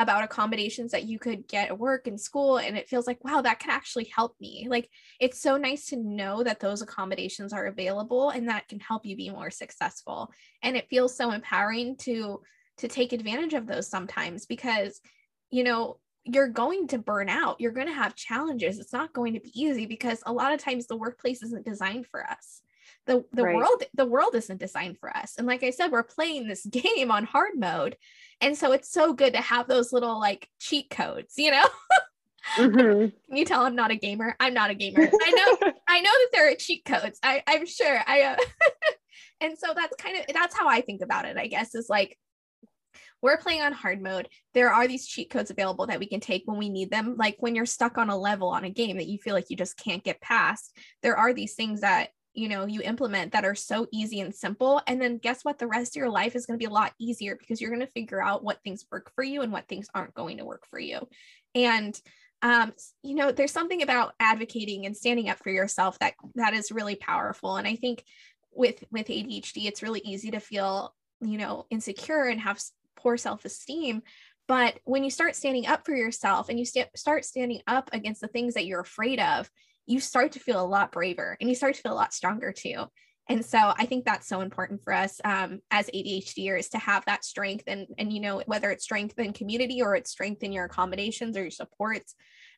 about accommodations that you could get at work and school, and it feels like, wow, that can actually help me. Like, it's so nice to know that those accommodations are available and that can help you be more successful. And it feels so empowering to take advantage of those sometimes, because, you know, you're going to burn out, you're going to have challenges, it's not going to be easy, because a lot of times the workplace isn't designed for us. Right. The world isn't designed for us. And like I said, we're playing this game on hard mode. And so it's so good to have those little like cheat codes, you know? Mm-hmm. Can you tell I'm not a gamer? I'm not a gamer. I know that there are cheat codes. I'm sure. And so that's how I think about it, I guess, is like, we're playing on hard mode. There are these cheat codes available that we can take when we need them. Like when you're stuck on a level on a game that you feel like you just can't get past, there are these things that, you know, you implement that are so easy and simple. And then guess what? The rest of your life is going to be a lot easier, because you're going to figure out what things work for you and what things aren't going to work for you. And, you know, there's something about advocating and standing up for yourself that is really powerful. And I think with ADHD, it's really easy to feel, you know, insecure and have poor self-esteem. But when you start standing up for yourself and you start standing up against the things that you're afraid of, you start to feel a lot braver and you start to feel a lot stronger too. And so I think that's so important for us as ADHDers to have that strength, and you know, whether it's strength in community or it's strength in your accommodations or your supports.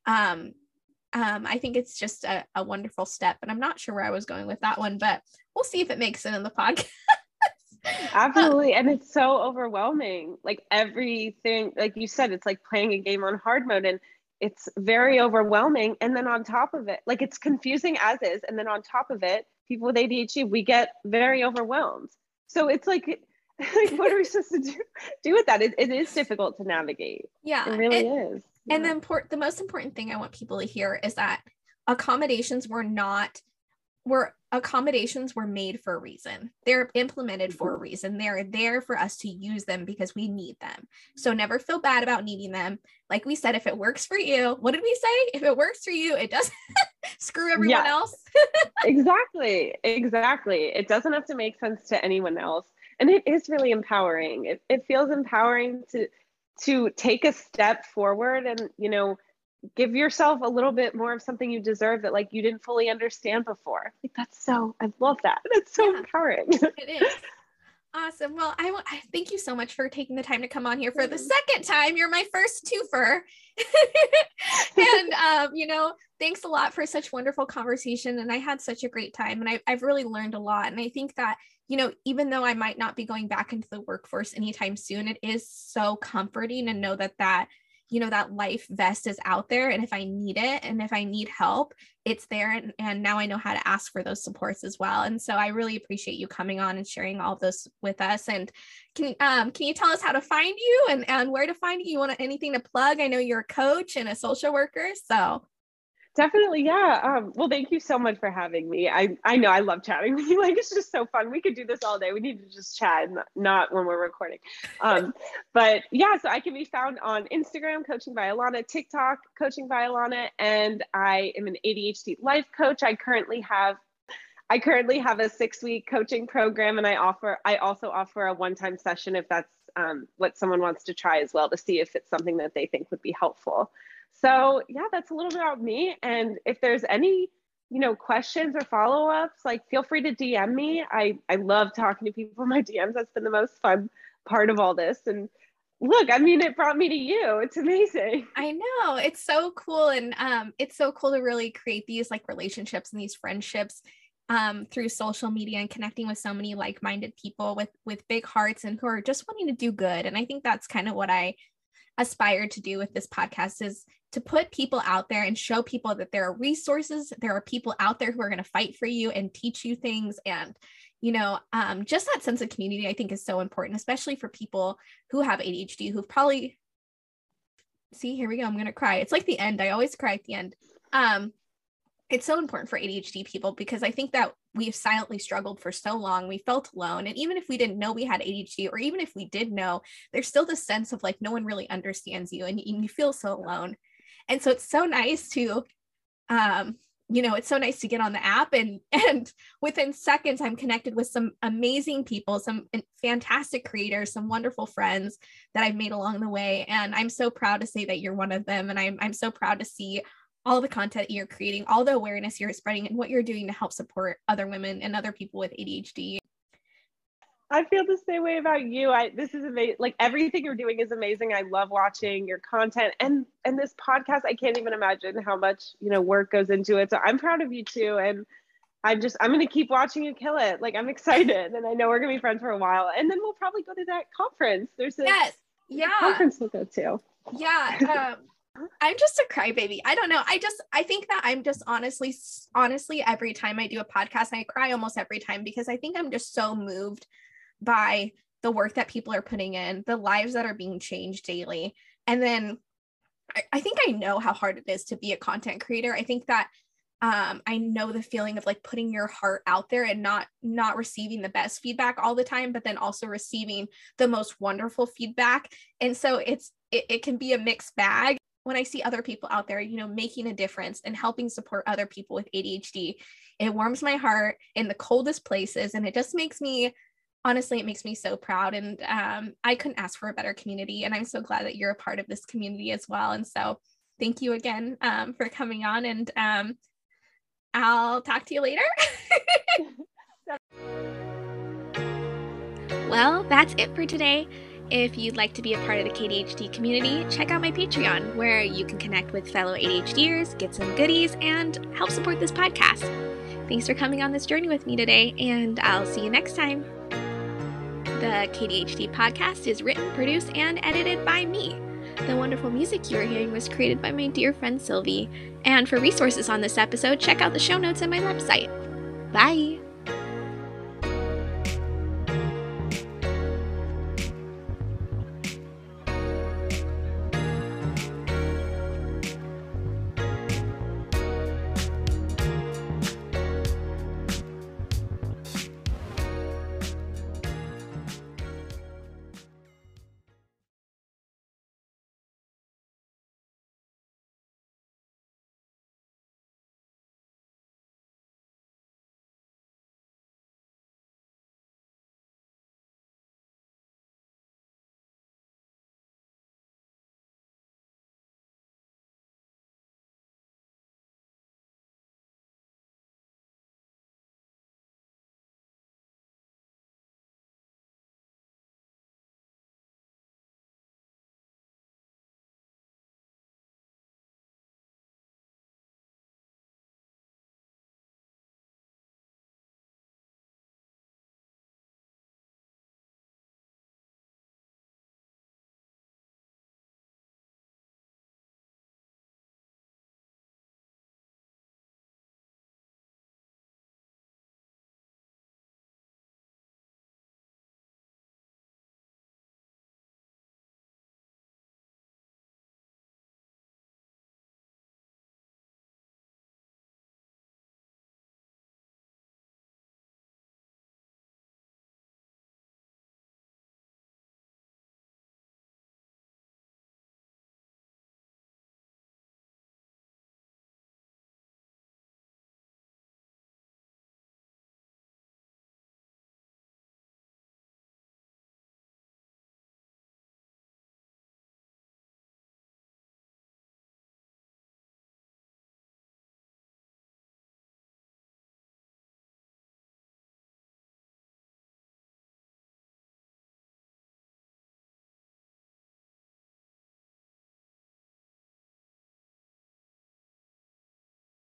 I think it's just a wonderful step. And I'm not sure where I was going with that one, but we'll see if it makes it in the podcast. Absolutely. And it's so overwhelming. Like everything, like you said, it's like playing a game on hard mode, and it's very overwhelming. And then on top of it, like it's confusing as is. And then on top of it, people with ADHD, we get very overwhelmed. So it's like what are we supposed to do with that? It is difficult to navigate. Yeah. It really is. Yeah. And the most important thing I want people to hear is that accommodations were made for a reason. They're implemented for a reason. They're there for us to use them because we need them. So never feel bad about needing them. Like we said, if it works for you, what did we say? If it works for you, it doesn't screw everyone else. Exactly. It doesn't have to make sense to anyone else. And it is really empowering. It feels empowering to take a step forward and, you know, give yourself a little bit more of something you deserve that like you didn't fully understand before. Like I love that. That's so empowering. It is. Awesome. Well, I thank you so much for taking the time to come on here for the second time. You're my first twofer. And, you know, thanks a lot for such wonderful conversation. And I had such a great time, and I've really learned a lot. And I think that, you know, even though I might not be going back into the workforce anytime soon, it is so comforting to know that you know, that life vest is out there. And if I need it, and if I need help, it's there. And now I know how to ask for those supports as well. And so I really appreciate you coming on and sharing all of this with us. And can you tell us how to find you and where to find you? You want anything to plug? I know you're a coach and a social worker, so. Definitely. Yeah. Well, thank you so much for having me. I know I love chatting with you. Like, it's just so fun. We could do this all day. We need to just chat, not when we're recording. But yeah, so I can be found on Instagram, Coaching by Alana, TikTok, Coaching by Alana, and I am an ADHD life coach. I currently have a 6-week coaching program, and I also offer a one-time session if that's what someone wants to try as well, to see if it's something that they think would be helpful. So yeah, that's a little bit about me. And if there's any, you know, questions or follow-ups, like feel free to DM me. I love talking to people in my DMs. That's been the most fun part of all this. And look, I mean, it brought me to you. It's amazing. I know, it's so cool. And it's so cool to really create these like relationships and these friendships through social media, and connecting with so many like-minded people with big hearts and who are just wanting to do good. And I think that's kind of what I aspire to do with this podcast, is to put people out there and show people that there are resources, there are people out there who are going to fight for you and teach you things. And, you know, just that sense of community, I think, is so important, especially for people who have ADHD, who've probably, see, here we go, I'm going to cry. It's like the end. I always cry at the end. It's so important for ADHD people, because I think that we've silently struggled for so long. We felt alone. And even if we didn't know we had ADHD, or even if we did know, there's still this sense of like, no one really understands you, and you feel so alone. And so it's so nice to it's so nice to get on the app and within seconds, I'm connected with some amazing people, some fantastic creators, some wonderful friends that I've made along the way. And I'm so proud to say that you're one of them. And I'm so proud to see all the content you're creating, all the awareness you're spreading, and what you're doing to help support other women and other people with ADHD. I feel the same way about you. This is amazing. Like, everything you're doing is amazing. I love watching your content, and this podcast. I can't even imagine how much, work goes into it. So I'm proud of you too. And I'm going to keep watching you kill it. Like, I'm excited, and I know we're going to be friends for a while, and then we'll probably go to that conference. There's a conference we'll go to. Yeah. I'm just a crybaby. I don't know. I think that I'm just honestly, every time I do a podcast, I cry almost every time, because I think I'm just so moved by the work that people are putting in, the lives that are being changed daily. And then I think I know how hard it is to be a content creator. I think that I know the feeling of like putting your heart out there and not receiving the best feedback all the time, but then also receiving the most wonderful feedback. And so it can be a mixed bag. When I see other people out there, making a difference and helping support other people with ADHD, it warms my heart in the coldest places. And it just makes me, honestly, it makes me so proud. And I couldn't ask for a better community. And I'm so glad that you're a part of this community as well. And so thank you again for coming on, and I'll talk to you later. Well, that's it for today. If you'd like to be a part of the KDHD community, check out my Patreon, where you can connect with fellow ADHDers, get some goodies, and help support this podcast. Thanks for coming on this journey with me today, and I'll see you next time. The KDHD podcast is written, produced, and edited by me. The wonderful music you are hearing was created by my dear friend Sylvie. And for resources on this episode, check out the show notes on my website. Bye!